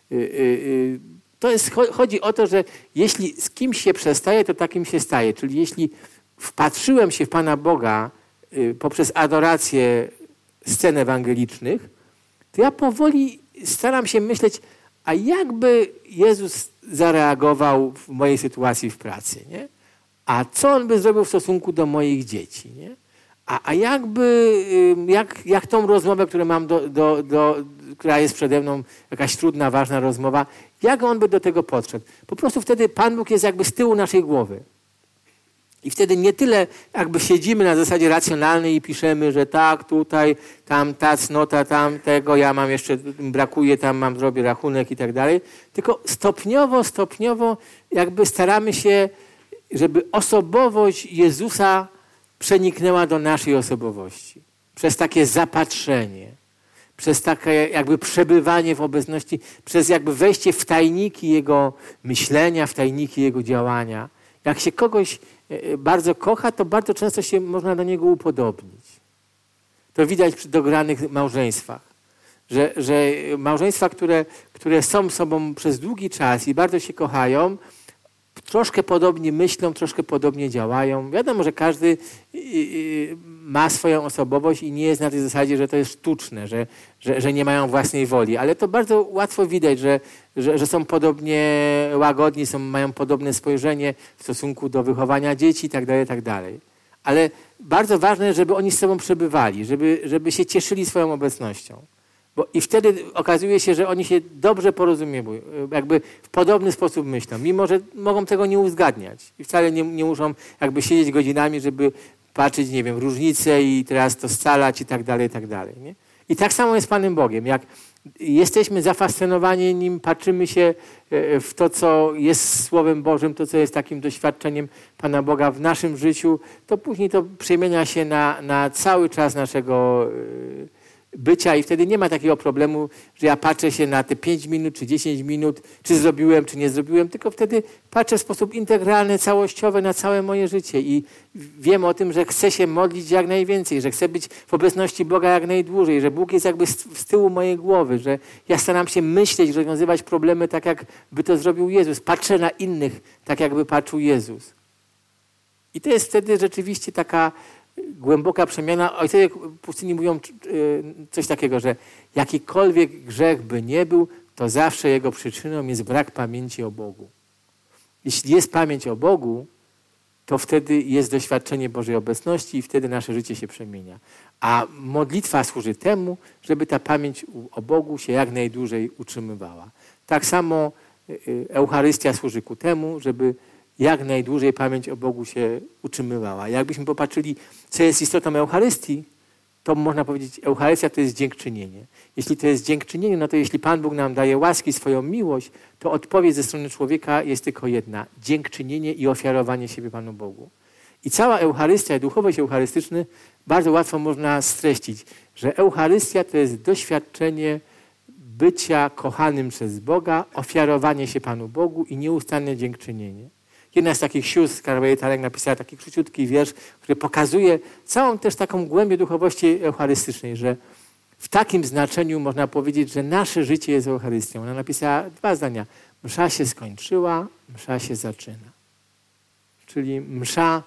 Chodzi o to, że jeśli z kimś się przestaje, to takim się staje. Czyli jeśli wpatrzyłem się w Pana Boga poprzez adorację scen ewangelicznych, to ja powoli staram się myśleć, a jakby Jezus zareagował w mojej sytuacji w pracy, nie? A co On by zrobił w stosunku do moich dzieci, nie? A jak tą rozmowę, którą mam która jest przede mną, jakaś trudna, ważna rozmowa, jak On by do tego podszedł? Po prostu wtedy Pan Bóg jest jakby z tyłu naszej głowy. I wtedy nie tyle jakby siedzimy na zasadzie racjonalnej i piszemy, że tak, tutaj, tam ta cnota, tam tego, ja mam jeszcze, brakuje, tam zrobię rachunek i tak dalej. Tylko stopniowo jakby staramy się, żeby osobowość Jezusa przeniknęła do naszej osobowości. Przez takie zapatrzenie, przez takie jakby przebywanie w obecności, przez jakby wejście w tajniki Jego myślenia, w tajniki Jego działania. Jak się kogoś bardzo kocha, to bardzo często się można do niego upodobnić. To widać przy dogranych małżeństwach. Że małżeństwa, które są sobą przez długi czas i bardzo się kochają, troszkę podobnie myślą, troszkę podobnie działają. Wiadomo, że każdy ma swoją osobowość i nie jest na tej zasadzie, że to jest sztuczne, że nie mają własnej woli. Ale to bardzo łatwo widać, że są podobnie łagodni, mają podobne spojrzenie w stosunku do wychowania dzieci itd., itd. Ale bardzo ważne jest, żeby oni z sobą przebywali, żeby się cieszyli swoją obecnością. I wtedy okazuje się, że oni się dobrze porozumieją, jakby w podobny sposób myślą, mimo że mogą tego nie uzgadniać. I wcale nie muszą jakby siedzieć godzinami, żeby patrzeć, nie wiem, różnice i teraz to scalać i tak dalej, nie? I tak samo jest z Panem Bogiem. Jak jesteśmy zafascynowani Nim, patrzymy się w to, co jest Słowem Bożym, to, co jest takim doświadczeniem Pana Boga w naszym życiu, to później to przemienia się na cały czas naszego bycia i wtedy nie ma takiego problemu, że ja patrzę się na te 5 minut czy 10 minut, czy zrobiłem, czy nie zrobiłem, tylko wtedy patrzę w sposób integralny, całościowy na całe moje życie i wiem o tym, że chcę się modlić jak najwięcej, że chcę być w obecności Boga jak najdłużej, że Bóg jest jakby z tyłu mojej głowy, że ja staram się myśleć, rozwiązywać problemy tak, jakby to zrobił Jezus. Patrzę na innych tak, jakby patrzył Jezus. I to jest wtedy rzeczywiście taka głęboka przemiana. Ojcowie pustyni mówią coś takiego, że jakikolwiek grzech by nie był, to zawsze jego przyczyną jest brak pamięci o Bogu. Jeśli jest pamięć o Bogu, to wtedy jest doświadczenie Bożej obecności i wtedy nasze życie się przemienia. A modlitwa służy temu, żeby ta pamięć o Bogu się jak najdłużej utrzymywała. Tak samo Eucharystia służy ku temu, żeby jak najdłużej pamięć o Bogu się utrzymywała. Jakbyśmy popatrzyli, co jest istotą Eucharystii, to można powiedzieć, Eucharystia to jest dziękczynienie. Jeśli to jest dziękczynienie, no to jeśli Pan Bóg nam daje łaski, swoją miłość, to odpowiedź ze strony człowieka jest tylko jedna. Dziękczynienie i ofiarowanie siebie Panu Bogu. I cała Eucharystia, duchowość eucharystyczna bardzo łatwo można streścić, że Eucharystia to jest doświadczenie bycia kochanym przez Boga, ofiarowanie się Panu Bogu i nieustanne dziękczynienie. Jedna z takich sióstr, Karol Tarek, napisała taki króciutki wiersz, który pokazuje całą też taką głębię duchowości eucharystycznej, że w takim znaczeniu można powiedzieć, że nasze życie jest Eucharystią. Ona napisała 2 zdania. Msza się skończyła, msza się zaczyna. Czyli msza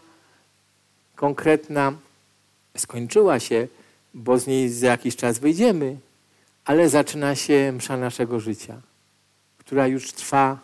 konkretna skończyła się, bo z niej za jakiś czas wyjdziemy, ale zaczyna się msza naszego życia, która już trwa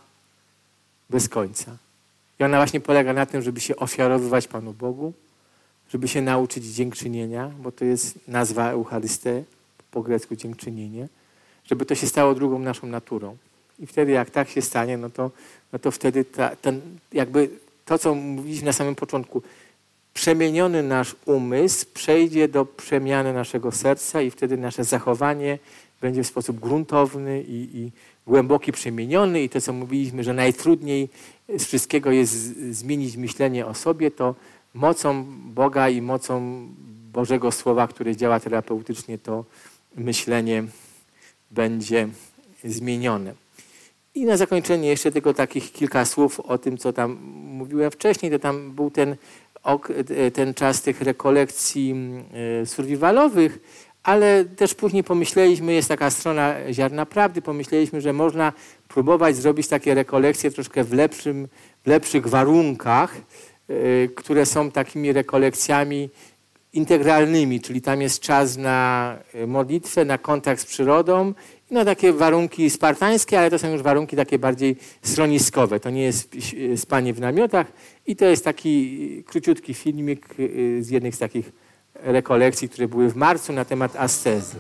bez końca. I ona właśnie polega na tym, żeby się ofiarowywać Panu Bogu, żeby się nauczyć dziękczynienia, bo to jest nazwa Eucharyste, po grecku dziękczynienie, żeby to się stało drugą naszą naturą. I wtedy jak tak się stanie, no to wtedy jakby to, co mówiliśmy na samym początku, przemieniony nasz umysł przejdzie do przemiany naszego serca i wtedy nasze zachowanie będzie w sposób gruntowny i głęboki przemieniony i to, co mówiliśmy, że najtrudniej z wszystkiego jest zmienić myślenie o sobie, to mocą Boga i mocą Bożego Słowa, które działa terapeutycznie, to myślenie będzie zmienione. I na zakończenie jeszcze tylko takich kilka słów o tym, co tam mówiłem wcześniej. To tam był ten czas tych rekolekcji survivalowych, ale też później pomyśleliśmy, jest taka strona Ziarna Prawdy, pomyśleliśmy, że można próbować zrobić takie rekolekcje troszkę w lepszych warunkach, które są takimi rekolekcjami integralnymi, czyli tam jest czas na modlitwę, na kontakt z przyrodą i na takie warunki spartańskie, ale to są już warunki takie bardziej schroniskowe. To nie jest spanie w namiotach i to jest taki króciutki filmik z jednych z takich rekolekcji, które były w marcu na temat ascezy.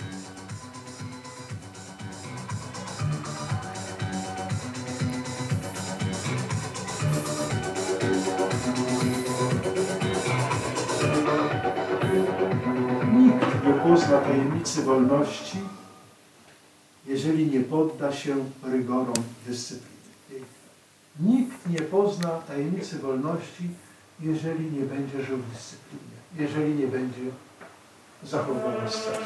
Nikt nie pozna tajemnicy wolności, jeżeli nie podda się rygorom dyscypliny. Nikt nie pozna tajemnicy wolności, jeżeli nie będzie żył w dyscyplinie, jeżeli nie będzie zachowywał ascezę.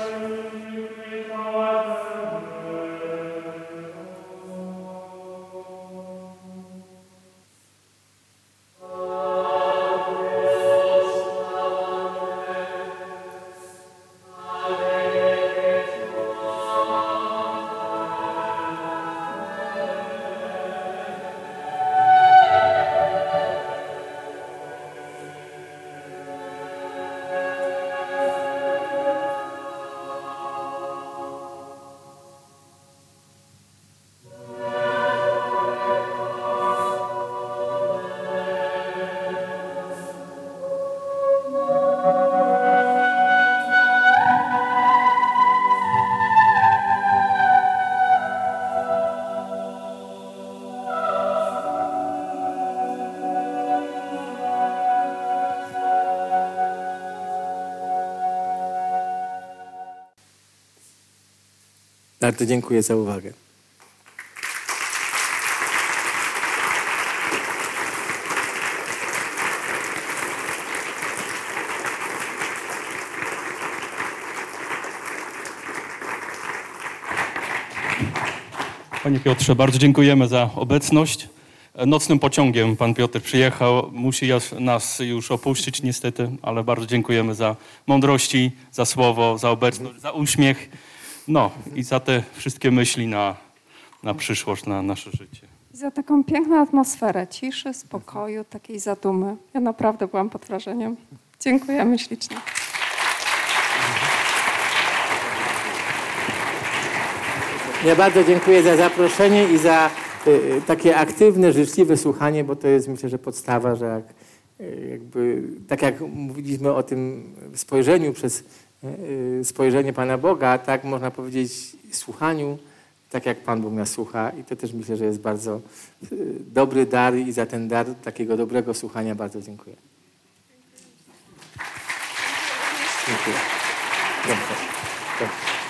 Bardzo dziękuję za uwagę. Panie Piotrze, bardzo dziękujemy za obecność. Nocnym pociągiem pan Piotr przyjechał. Musi nas już opuścić niestety, ale bardzo dziękujemy za mądrości, za słowo, za obecność, za uśmiech. No i za te wszystkie myśli na przyszłość, na nasze życie. Za taką piękną atmosferę ciszy, spokoju, takiej zadumy. Ja naprawdę byłam pod wrażeniem. Dziękujemy ślicznie. Ja bardzo dziękuję za zaproszenie i za takie aktywne, życzliwe słuchanie, bo to jest, myślę, że podstawa, że tak jak mówiliśmy o tym spojrzeniu przez spojrzenie Pana Boga, tak można powiedzieć słuchaniu, tak jak Pan Bóg nas słucha i to też myślę, że jest bardzo dobry dar i za ten dar takiego dobrego słuchania bardzo dziękuję. Dziękuję. Dobrze.